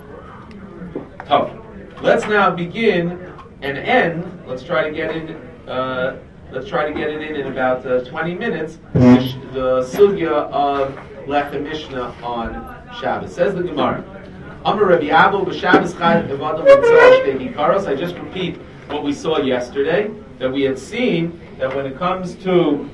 Tough. Let's now begin and end. Let's try to get in. Uh, let's try to get it in in about uh, twenty minutes. The, sh- the sugya of Lechem Mishnah on Shabbos. Says the Gemara. Amar Rabbi Abu b'Shabbos Chayv Evadam Mitzvah Shtei Hikaros. I just repeat what we saw yesterday, that we had seen that when it comes to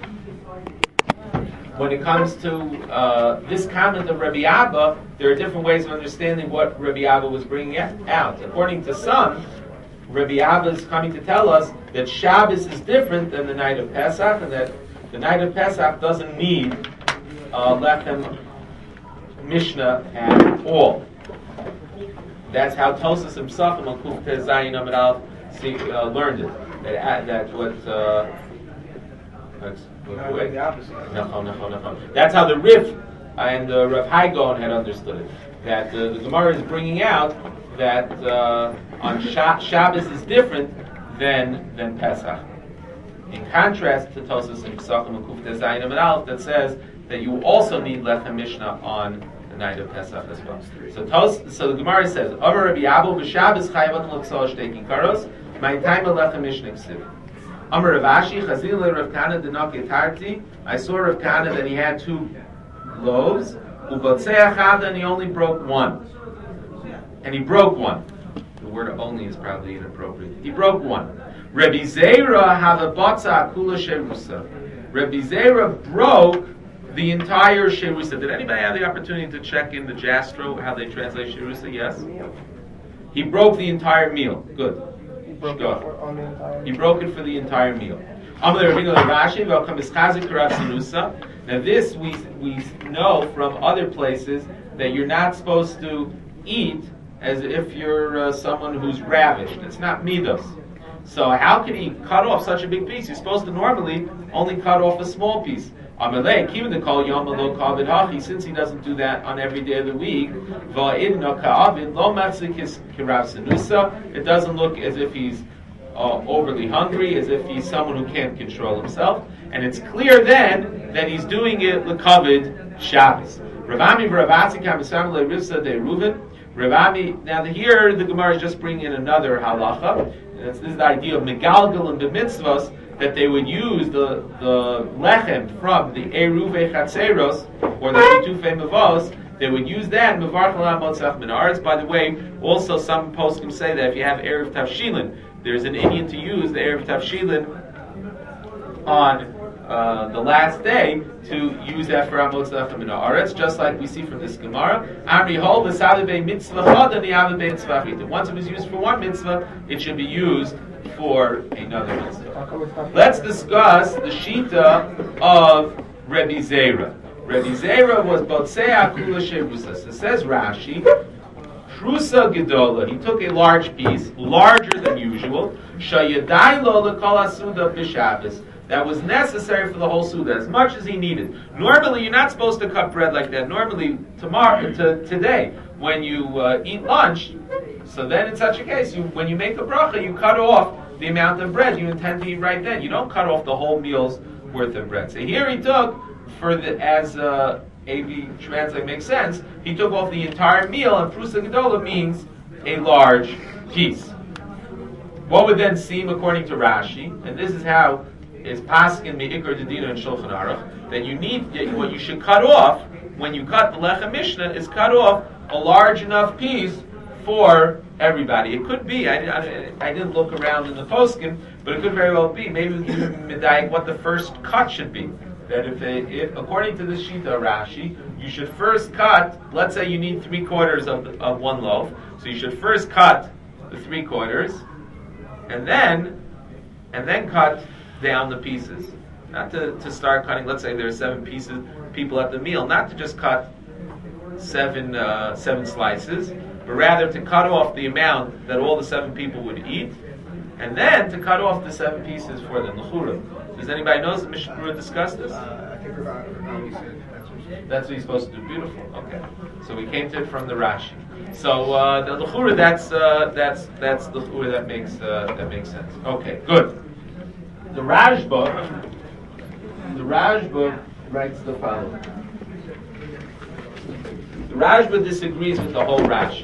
when it comes to uh, this comment of Rabbi Abba, there are different ways of understanding what Rabbi Abba was bringing out. According to some, Rabbi Abba is coming to tell us that Shabbos is different than the night of Pesach, and that the night of Pesach doesn't need uh, Lechem Mishnah at all. That's how Tosas himself on Kuf Tez Zayin Amud Aleph uh, learned it. That, that what uh, that's, wait, no, no, no, no. That's how the Rif and uh, Rav Haigon had understood it. That uh, the Gemara is bringing out that uh, on Sh- Shabbos is different than than Pesach. In contrast to Tosas himself on Kuf Tez Zayin Amud Aleph, that says that you also need Lechem Mishnah on the night of Pesach as well. So, tos, so the Gemara says, "Amar Rabbi Abu b'Shabbos chayvat l'ksal shtei kikaros, my time lechem mishnah ksiv." Amar Rav Ashi chazil Rav Kana denok yetarti. I saw Rav Kana that he had two loaves, ubotzei achad, and he only broke one. And he broke one. The word "only" is probably inappropriate. He broke one. Rabbi Zeira have a botza akula sherusa. Rabbi Zeira broke the entire Sherusa. Did anybody have the opportunity to check in the Jastro, how they translate Sherusa? Yes? He broke the entire meal. Good. He broke it for, on the entire He broke it for the entire meal. Now this we we know from other places that you're not supposed to eat as if you're uh, someone who's ravished. It's not midos. So how can he cut off such a big piece? He's supposed to normally only cut off a small piece. Since he doesn't do that on every day of the week, it doesn't look as if he's uh, overly hungry, as if he's someone who can't control himself. And it's clear then that he's doing it l'kavod Shabbos. Ravami v'Ravasi kamisam le'rivsa de Reuven. Ravami. Now here the Gemara is just bringing in another halacha. This is the idea of megalgal and b'mitzvos, that they would use the the lechem from the eruve chatzeros or the chitufei mavos. They would use that mevarch l'am motzach min haaretz. By the way, also some poskim say that if you have erev tavshilin, there's an inyan to use the erev tavshilin on uh, the last day to use that for Amotzach min haaretz, just like we see from this Gemara. Amri hol v'savibei mitzvah chad and yavibei mitzvah chita. Once it was used for one mitzvah, it should be used for another mitzvah. Let's discuss the shita of Rebbe Zera. Rebbe Zera was botzea kula sherusa. So says Rashi, Shrusa gedola. He took a large piece, larger than usual. Shayadai lo lekol asuda b'Shabbos. That was necessary for the whole Suda, as much as he needed. Normally, you're not supposed to cut bread like that. Normally, tomorrow, to, today, when you uh, eat lunch, so then in such a case, you, when you make a bracha, you cut off the amount of bread you intend to eat right then. You don't cut off the whole meal's worth of bread. So here he took, for the as uh, A V translate makes sense, he took off the entire meal, and Prusa Gedola means a large piece. What would then seem, according to Rashi, and this is how is paskin me'ikar dedina and Shulchan Aruch, that you need, what you should cut off when you cut the Lechem Mishnah is cut off a large enough piece for everybody. It could be, I, I, I didn't look around in the poskim, but it could very well be, maybe we can medayik what the first cut should be. That if, they, if according to the Shita Rashi, you should first cut, let's say you need three quarters of, the, of one loaf, so you should first cut the three quarters, and then, and then cut down the pieces. Not to, to start cutting, let's say there are seven pieces, people at the meal, not to just cut seven uh, seven slices, but rather to cut off the amount that all the seven people would eat, and then to cut off the seven pieces for them. Does anybody know that Mishnah Berurah discussed this? Uh, I think about it. That's what he's supposed to do. Beautiful. Okay. So we came to it from the Rashi. So uh, the L'chura, that's uh, that's that's the L'chura that makes uh, that makes sense. Okay, good. The Rashba, the Rashba writes the following. The Rashba disagrees with the whole Rashi.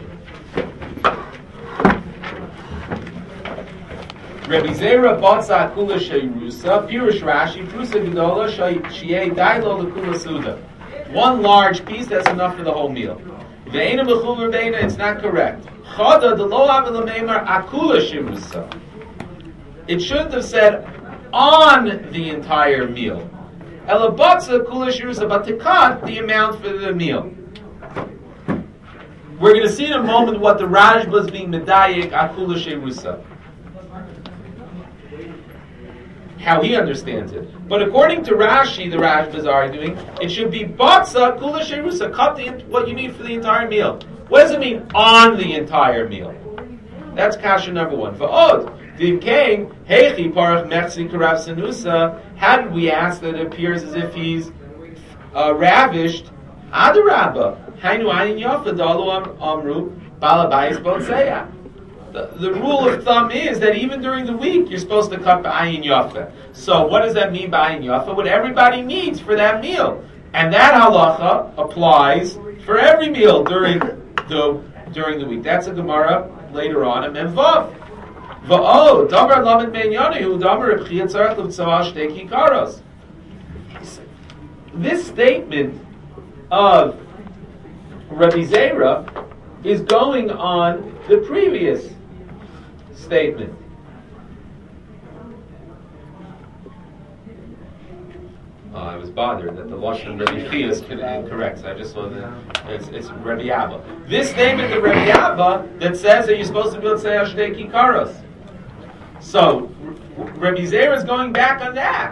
Rebbe Zera botza kula sheirusa, pirush Rashi, prusa gedola shiei dailo lekula suda. One large piece, that's enough for the whole meal. Ve'ena b'chuver beina, it's not correct. Chada delo avilameimar akula sheirusa. It shouldn't have said on the entire meal. Ela botza kula sheirusa, but to cut the amount for the meal. We're going to see in a moment what the Rashba is being medayik akula sheirusa. How he understands it. But according to Rashi, the Rashba is arguing, it should be batza kula sheirusa, cut the, what you need for the entire meal. What does it mean, on the entire meal? That's kasha number one. V'od, did came, heichi parach mechzi karav sanusa, how did we ask that it appears as if he's uh, ravished? Adarabba, hainu ayin yafa dalu amru, balabayis botzeya. The, the rule of thumb is that even during the week, you're supposed to cut ba'ayin yafa. So what does that mean, ba'ayin yafa? What everybody needs for that meal. And that halacha applies for every meal during the during the week. That's a Gemara later on in Memvav. Va'o, damar lamed ben yanehu, damar rebchiyat tzarech l'vtzavah shtei kikaros. This statement of Rabbi Zera is going on the previous statement. Oh, I was bothered that the Lashon Rabbi Chia is incorrect, so I just saw that it's, it's Rabbi Abba. This statement of Rabbi Abba that says that you're supposed to be able to say Ashdei Kikaros. So Rabbi Zera is going back on that.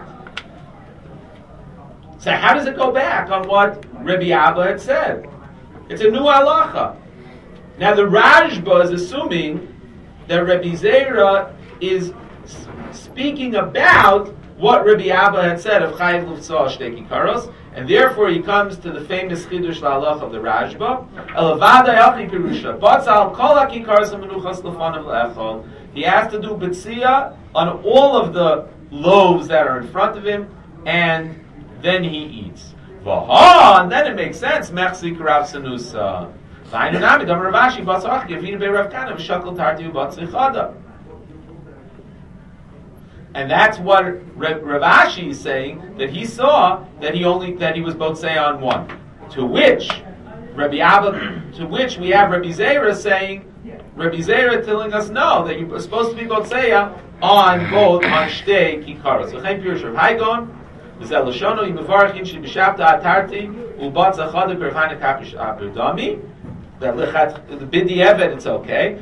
So how does it go back on what Rabbi Abba had said? It's a new halacha. Now the Rashba is assuming that Rabbi Zera is speaking about what Rabbi Abba had said of Chayiv Luftzah Shtei Kikaros, and therefore he comes to the famous Chidush La'alach of the Rashba. Elavada Yachi Pirusha Batzal Kol HaKikaros HaMenuchas Lefanim Le'echol. He has to do B'tzia on all of the loaves that are in front of him, and then he eats. Vaha, and then it makes sense. Mechzik Rav Sanusa. V'aynu Nami Dam Ravashi Batzach Gevinu Bei Rav Kana V'Shakal Tartiu Batzichada. And that's what Rav Ashi is saying, that he saw that he only that he was botzei on one. To which Rabbi Abba, to which we have Rabbi Zera saying, Rabbi Zera telling us no, that you're supposed to be botzei on both on shtei kikaros. So Chaim Pirush Rav Haigon, V'zel Lashono Yimevarachin Shibishavta Atarti Ubat Zachad Pervana Kapish Abudami. That lechat the bidi evet, it's okay.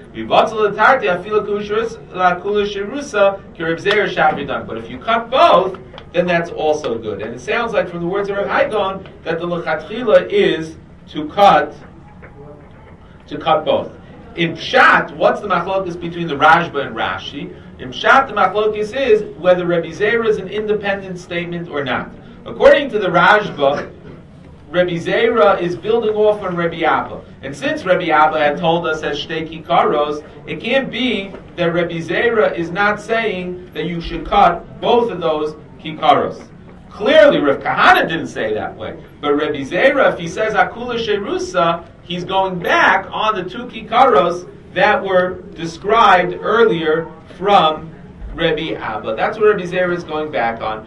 But if you cut both, then that's also good. And it sounds like from the words of Rav Haigon that the lechatchila is to cut to cut both. In Pshat, what's the machlokes between the Rashba and Rashi? In Pshat, the machlokes is whether Rabbi Zera is an independent statement or not. According to the Rashba, Rabbi Zera is building off on Rabbi Abba. And since Rabbi Abba had told us as Shtei Kikaros, it can't be that Rabbi Zera is not saying that you should cut both of those Kikaros. Clearly, Rav Kahana didn't say that way. But Rabbi Zera, if he says Akula Sherusa, he's going back on the two Kikaros that were described earlier from Rabbi Abba. That's what Rabbi Zera is going back on.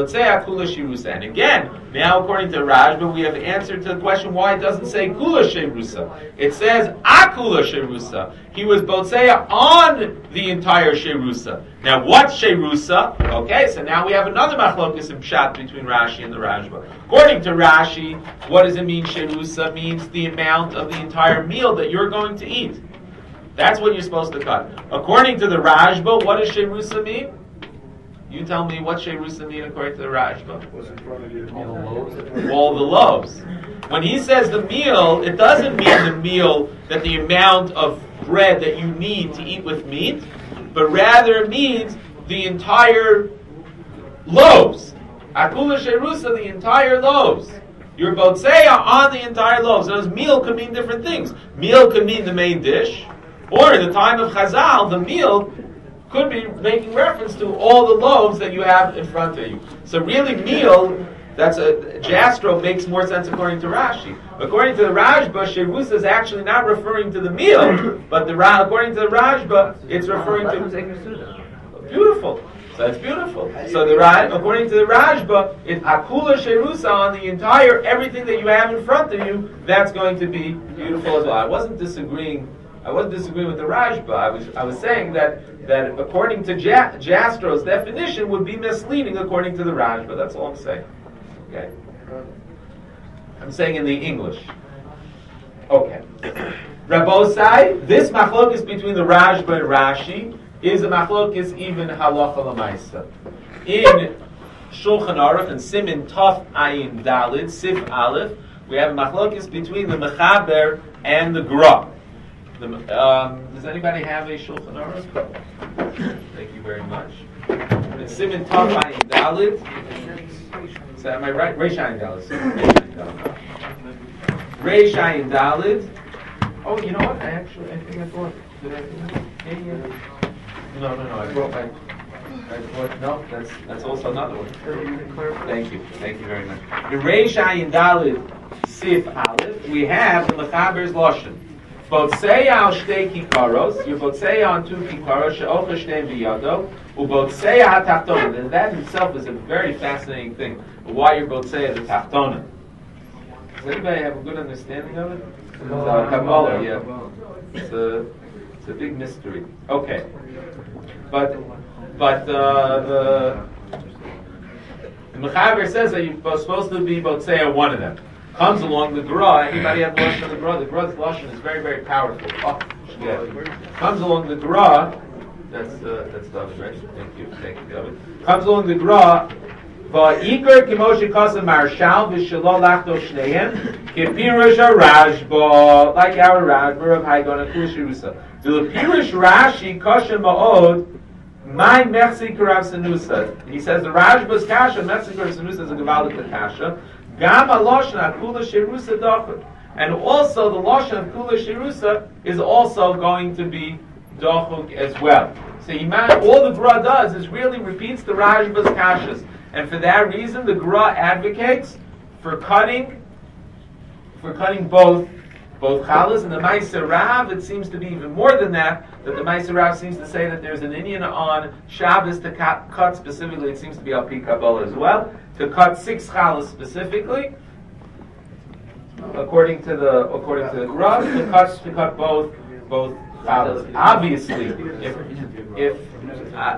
And again, now according to Rashba, we have answered to the question why it doesn't say Kula Sherusa. It says Akula Sherusa. He was Botseya on the entire Sherusa. Now what's Sherusa? Okay, so now we have another machlokus in Pshat between Rashi and the Rashba. According to Rashi, what does it mean Sherusa? Means the amount of the entire meal that you're going to eat. That's what you're supposed to cut. According to the Rashba, what does Sherusa mean? You tell me what Sherusa mean according to the Rashba. All the loaves. All the loaves. When he says the meal, it doesn't mean the meal that the amount of bread that you need to eat with meat, but rather it means the entire loaves. Akula Sherusa, the entire loaves. Your botzeya on the entire loaves. Now, meal could mean different things. Meal could mean the main dish. Or in the time of Chazal, the meal could be making reference to all the loaves that you have in front of you. So really meal, that's a, Jastro makes more sense according to Rashi. According to the Rashba, Sherusa is actually not referring to the meal, but the according to the Rashba, it's referring to... Beautiful. So it's beautiful. So the according to the Rashba, it's Akula Sherusa on the entire, everything that you have in front of you, that's going to be beautiful as well. I wasn't disagreeing I wasn't disagreeing with the Rashba. I was I was saying that, that according to ja, Jastro's definition would be misleading according to the Rashba. That's all I'm saying. Okay. I'm saying in the English. Okay. Rabbosai, this machlokes between the Rashba and Rashi is a machlokes even halacha l'maisa. In Shulchan Aruch and Simin Taf Ayin Dalid Sif Aleph, we have a machlokes between the Mechaber and the Gra. The, um, does anybody have a Shulchan Aruch? Thank you very much. It's Simin Taf Ayin Dalid. So am I right? Reish Ayin Dalid. Reish Ayin Dalid. Oh, you know what? I actually, I think I brought. Did I? Hey, uh, no, no, no. I brought my. I brought, no, that's that's also another one. Thank you. Thank you very much. The Reish Ayin Dalid Sif Aleph. We have the Mechaber's Lashon. Botzeya al shtei kikaros, you botzeya on two kikaros, she'ocha shtei v'yado, ubotzeya ha-tachtona. And that itself is a very fascinating thing, why you're botzeya the tachtona. Does anybody have a good understanding of it? It's uh, Kabbalah, yeah. It's a, it's a big mystery. Okay. But, but uh, the, the Mechaber says that you're supposed to be botzeya one of them. Comes along the Gra. Anybody have Lashon of the Gra? The Gra's Lashon is very, very powerful. Oh, yeah. Comes along the Gra, that's uh, that's David, right? Thank you, thank you, David. Comes along the Gra. Va'ikar k'moshe kasem marshal v'shelo lachto shneim k'pirush Rashba, like our Rashba of Haigona Kushirusa. The Pirush Rashi kashem ma'od my mechzik rav sanusa. He says the Rashba's kasha mechzik rav sanusa is a gevaldik kasha. Gam aloshna kula shirusa dachud, and also the lashon of kula shirusa is also going to be dachuk as well. So Iman, all the Gra does is really repeats the Rashba's kashas. And for that reason, the Gra advocates for cutting, for cutting both, both chalas. And the Ma'aser Rav, it seems to be even more than that. That the Ma'aser Rav seems to say that there's an Indian on Shabbos to cut, cut specifically. It seems to be Al Pi Kabbalah as well, to cut six chalas specifically, according to the according to the Gra, to cut to cut both both chalas. Obviously, if if uh,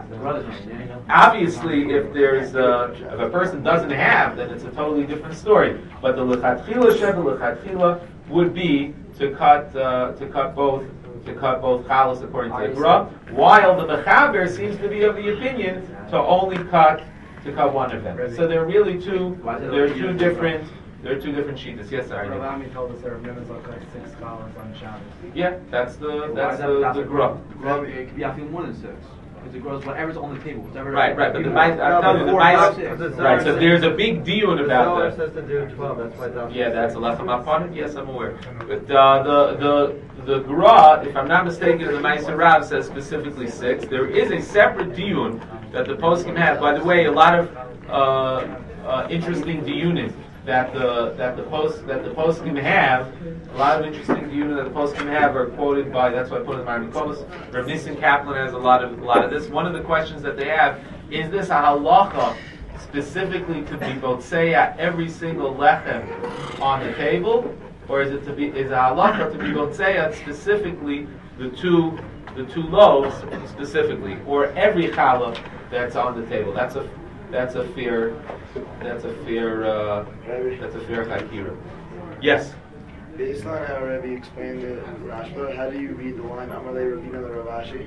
obviously, if there's a, if a person doesn't have, then it's a totally different story. But the lechatchila sheva lechatchila would be to cut uh, to cut both to cut both chalas according to the Gra, while the mechaber seems to be of the opinion to only cut to cut one of them. So there are really two. There are two different. There are two different sheets. Yes, sir. Rav Ami told us that Rav Nemes will cut six scholars on Shabbos. Yeah, that's the that's the, the Gra. It could be I feel more than six. Because it grows whatever's on the table. Whatever right, right. But the mice, I'm telling you, the mice. Right. So there's a big deal about that. says to do twelve. That's why. That's yeah, that's a lechem upon. Yes, I'm aware. But uh, the the the Gra, if I'm not mistaken, the Ma'aser Rav says specifically six. There is a separate diyun that the poskim have. By the way, a lot of uh, uh, interesting diyunim that the that the post that the poskim have, a lot of interesting diyunim that the poskim have are quoted by. That's why I put it in my Mikos. Rav Nissen Kaplan has a lot of a lot of this. One of the questions that they have is this a halacha specifically to be botzeya every single lechem on the table, or is it to be is a halacha to be botzeya specifically the two the two loaves specifically, or every challah that's on the table? That's a That's a fair. That's a fair. Uh, that's a fair chakira. Yes. Based on how Rebbe explained the Rashba, how do you read the line Amalei Ravina the Ravashi?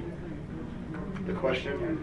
The question.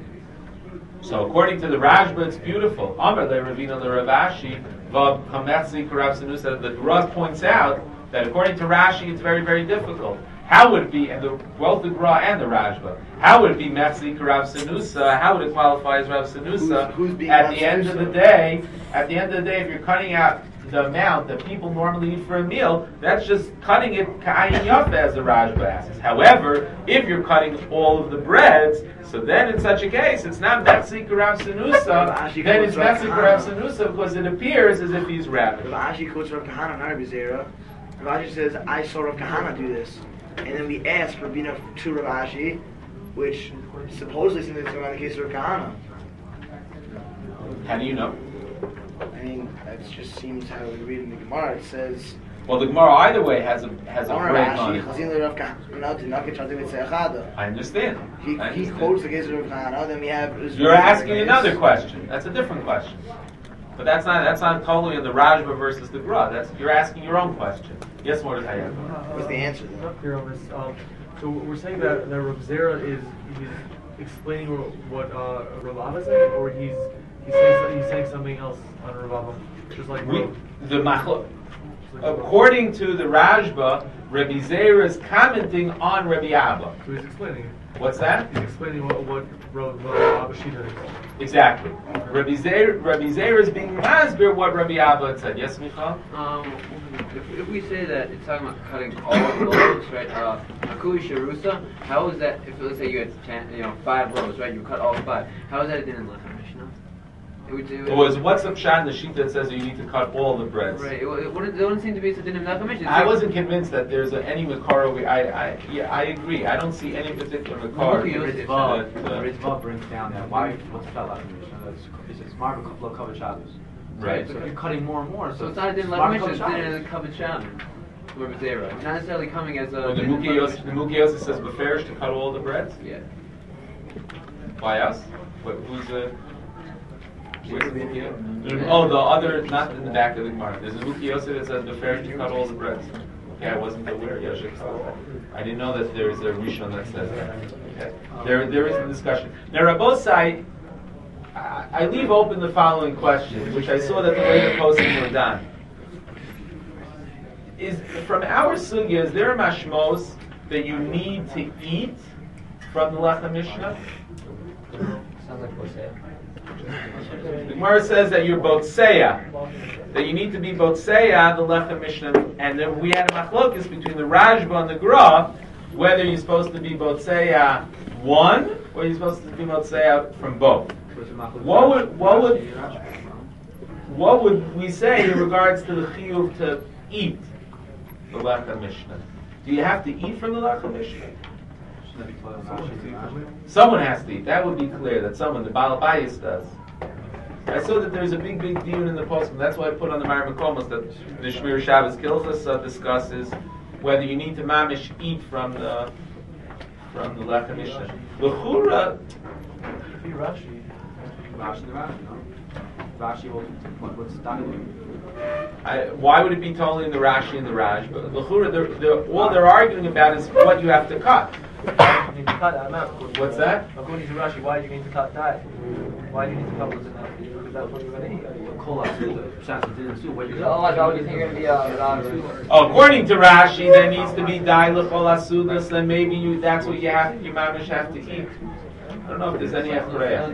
So according to the Rashba, it's beautiful. Amalei Ravina the Ravashi. Vav Hametzi Karav Sanusa. The Gra points out that according to Rashi, it's very very difficult. How would it be, and the, both the Gra and the Rashba, how would it be Mechzik Rav Sanusa? How would it qualify as Rav Sanusa? Who's, who's being at Rav the end Sanusa? of the day, at the end of the day, if you're cutting out the amount that people normally eat for a meal, that's just cutting it ka'ayin yafa, as the Rashba asks. However, if you're cutting all of the breads, so then in such a case, it's not Mechzik Rav Sanusa, then it's Mechzik Rav Sanusa because it appears as if he's rabbit. Rav Ashi quotes Rav Kahana, not Rav Zera. Rav Ashi says, I saw Rav Kahana do this. And then we asked Rabbeinu to Rav Ashi, which supposedly seems to be the case of Rav Kahana. How do you know? I mean, it just seems how we read in the Gemara. It says, well, the Gemara either way has a has a break on it. I understand. He, I understand. he quotes the case of Rav Kahana. Then we have. You're asking another question. That's a different question. But that's not that's not totally in the Rashba versus the Gra. That's you're asking your own question. Yes, Mordechai. What's the answer then? Here on this, um, so we're saying that, that Rav Zera is he's explaining what uh, Rav Abba said, or he's he's saying he's saying something else on Rav Abba, just like We, Rav, the machlo, according to the Rashba, Rabbi Zera is commenting on Rabbi Abba. so he's explaining it. What's that? He's explaining what what Rav Abba Shita is. Exactly. Rabbi Zera, Rabbi Zera is being masbir what Rabbi Abba had said. Yes, Michal? Um, if, if we say that it's talking about cutting all of the loaves, right? Uh, Akui Sharusa, how is that? If let's say you had ten, you know, five loaves, right? You cut all five. How is that a din in Lechem Mishnah? It would do. It was what's up shot in the sheet that says that you need to cut all the breads. Right. It, it, wouldn't, it wouldn't seem to be a din in Lechem Mishnah. I wasn't convinced that there's a, any Makara. We, I, I, yeah, I agree. I don't see any particular Makara. Ritva brings down that why what's felt like it's it's more of a couple of covered shadows. Right. So if you're cutting more and more, So it's not a din in Lechem Mishnah. It's a din in the Kavod Shabbos. Rabbi Zera. Not necessarily coming as a. Well, the Mukiyos, the Mukiyos says beferish to cut all the breads. Yeah. By us? What, who's the? Where's the Mukiyos? Oh, the other, not in the back of the Gemara. There's a Mukiyos that says beferish to cut all the breads. Okay, I wasn't aware. Yashik. I didn't know that there is a Rishon that says that. Okay. There, there is a discussion. Now, Rabbosai, I, I leave open the following question, which I saw that the later posting were done. Is from our sugya, is there a mashmos that you need to eat from the Lechem Mishnah? Sounds like Bosea. The Gemara says that you're Botseya, that you need to be Botseya, the Lechem Mishnah, and then we had a machlokus between the Rajba and the Gra, whether you're supposed to be Botseya one, or you're supposed to be Botseya from both. What would, what would, what would we say in regards to the chiyuv to eat the Lechem Mishnah? Do you have to eat from the Lechem Mishnah? Someone has to eat. That would be clear that someone, the Baal Bayis does. I saw that there's a big, big deal in the post. That's why I put on the Mar Makomos that the Shmir Shabbos Kilchas uh, discusses whether you need to mamish eat from the from the Lechem Mishnah. L'chura. Rashi. Rashi, the Rashi, no? Rashi, what, what's done? I, why would it be totally in the Rashi and the Raj? But l'chura, they're, they're, all they're arguing about is what you have to cut. You need to cut that amount. What's that? According to Rashi, why do you need to cut that? Why do you need to cut what's in that? Because that's what you're going to eat. Otherwise, why would you think you're going to be uh, Oh, according to Rashi, there needs to be dai l'chol asudas. Then maybe you, that's what you have. You mamish have to eat. I don't know if there's any achreya.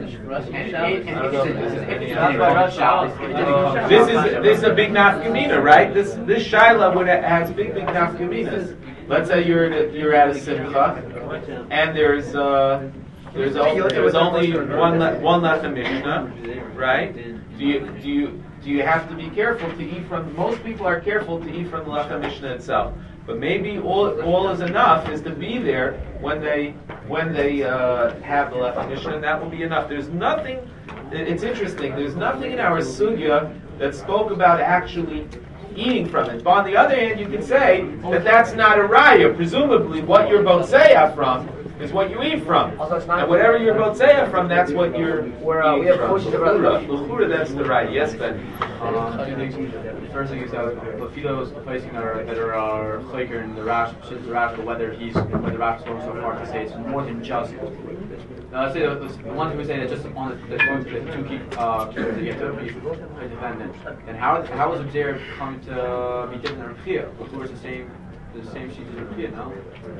This is this is a big nafkamina, right? This this shaila would ha- has big big nafkaminas. Let's say you're at a, you're at a simcha, and there's uh, there's only, there's only one le- one lechem mishnah, right? Do you do you do you have to be careful to eat from? Most people are careful to eat from the lechem mishnah itself, but maybe all all is enough is to be there when they when they uh, have the lechem mishnah, and that will be enough. There's nothing. It's interesting. There's nothing in our sugya that spoke about actually eating from it. But on the other hand, you can say that that's not a raya. Presumably, what you're botseya from is what you eat from. And whatever you're botseya from, that's what you're Where, uh, we eating have from. Koshis L'chura, that's the raya. Yes, Ben. Um, two things. The first thing is that Lafido is placing that are that are uh, Chaker in the Rash, the Rash, but whether he's whether Rash is going so far to say it's more than just. Now, let's say the, the ones who say that just on the, the, the two key uh, keepers that you have to be independent. And how how is Abzir coming to be different than Rechia? Who is the same the same sheet as Rechia? No.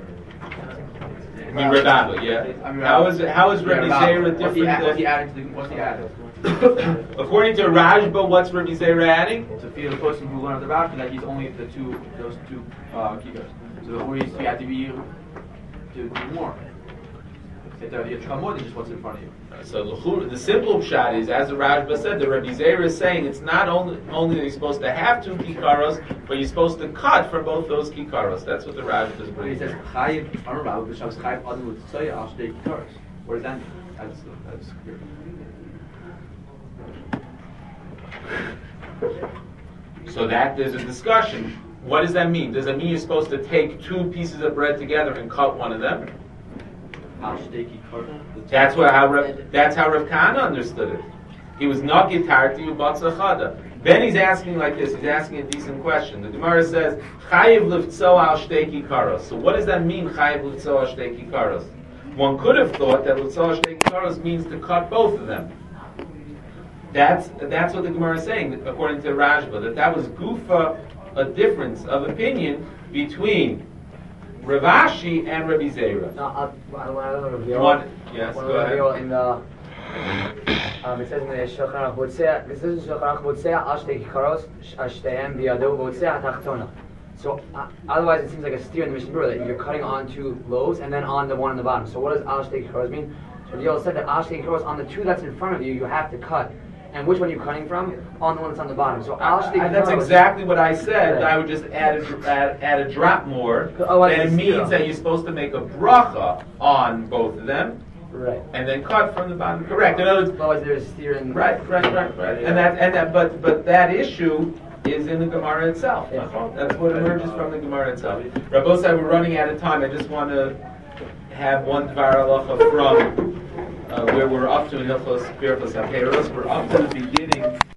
I mean, Rabba, yeah. I mean, How is it, how is Rabbi Zera What's he, different? add, what's he than, adding to the, what's he adding? according to Rajba, what's Rabbi Zera adding? To feel the person who learned the Rashi that he's only the two those two uh, keepers. So the Uri he had to be to do more. It uh, you try more than just what's in front of you. So l'chura, the simple pshat is, as the Rajba said, the Rabbi Zera is saying it's not only only that you're supposed to have two kikaros, but you're supposed to cut from both those kikaros. That's what the Rajba is He bringing. says chayiv armarav b'shavs chayiv adam with tzoya al shtei kikaros. What does that mean? That's that's clear. So that there's a discussion. What does that mean? Does that mean you're supposed to take two pieces of bread together and cut one of them? Al shtei kikaros. That's what how Rav, that's how Rav Kahana understood it. He was not gitarti ubatzachada. Then he's asking like this. He's asking a decent question. The Gemara says chayiv liftzo al shtei kikaros. So what does that mean? Chayiv liftzo al shtei kikaros. One could have thought that liftzo al shtei kikaros means to cut both of them. That's that's what the Gemara is saying according to Rajba. That that was gufa a difference of opinion between Rav Ashi and Rabbi Zera. No, uh, one, You want? Yes, one go ahead. in the um, it says in the Shulchan Aruch Botzea. This is Shulchan Aruch Botzea al shtei kikaros ashteihem biyado botzea tachtona. So uh, otherwise, it seems like a steer in the Mishnah Berurah that you're cutting on two loaves and then on the one on the bottom. So what does al shtei kikaros mean? So Yoel said that al shtei kikaros on the two that's in front of you, you have to cut. And which one are you cutting from? On the one that's on the bottom. So al shtei kikaros. That's exactly what I said. Right. I would just add a, add, add a drop more. Oh, and it means that you're supposed to make a bracha on both of them. Right. And then cut from the bottom. Correct. In other words, otherwise there's steer in. Right, right, right, right. And that, and that, but but that issue is in the Gemara itself. Yeah. That's what emerges from the Gemara itself. Rabbosai, we're running out of time. I just want to have one Dvar Halacha from uh, where we're up to in Hilchos Birchos HaPeiros. We're up to the beginning.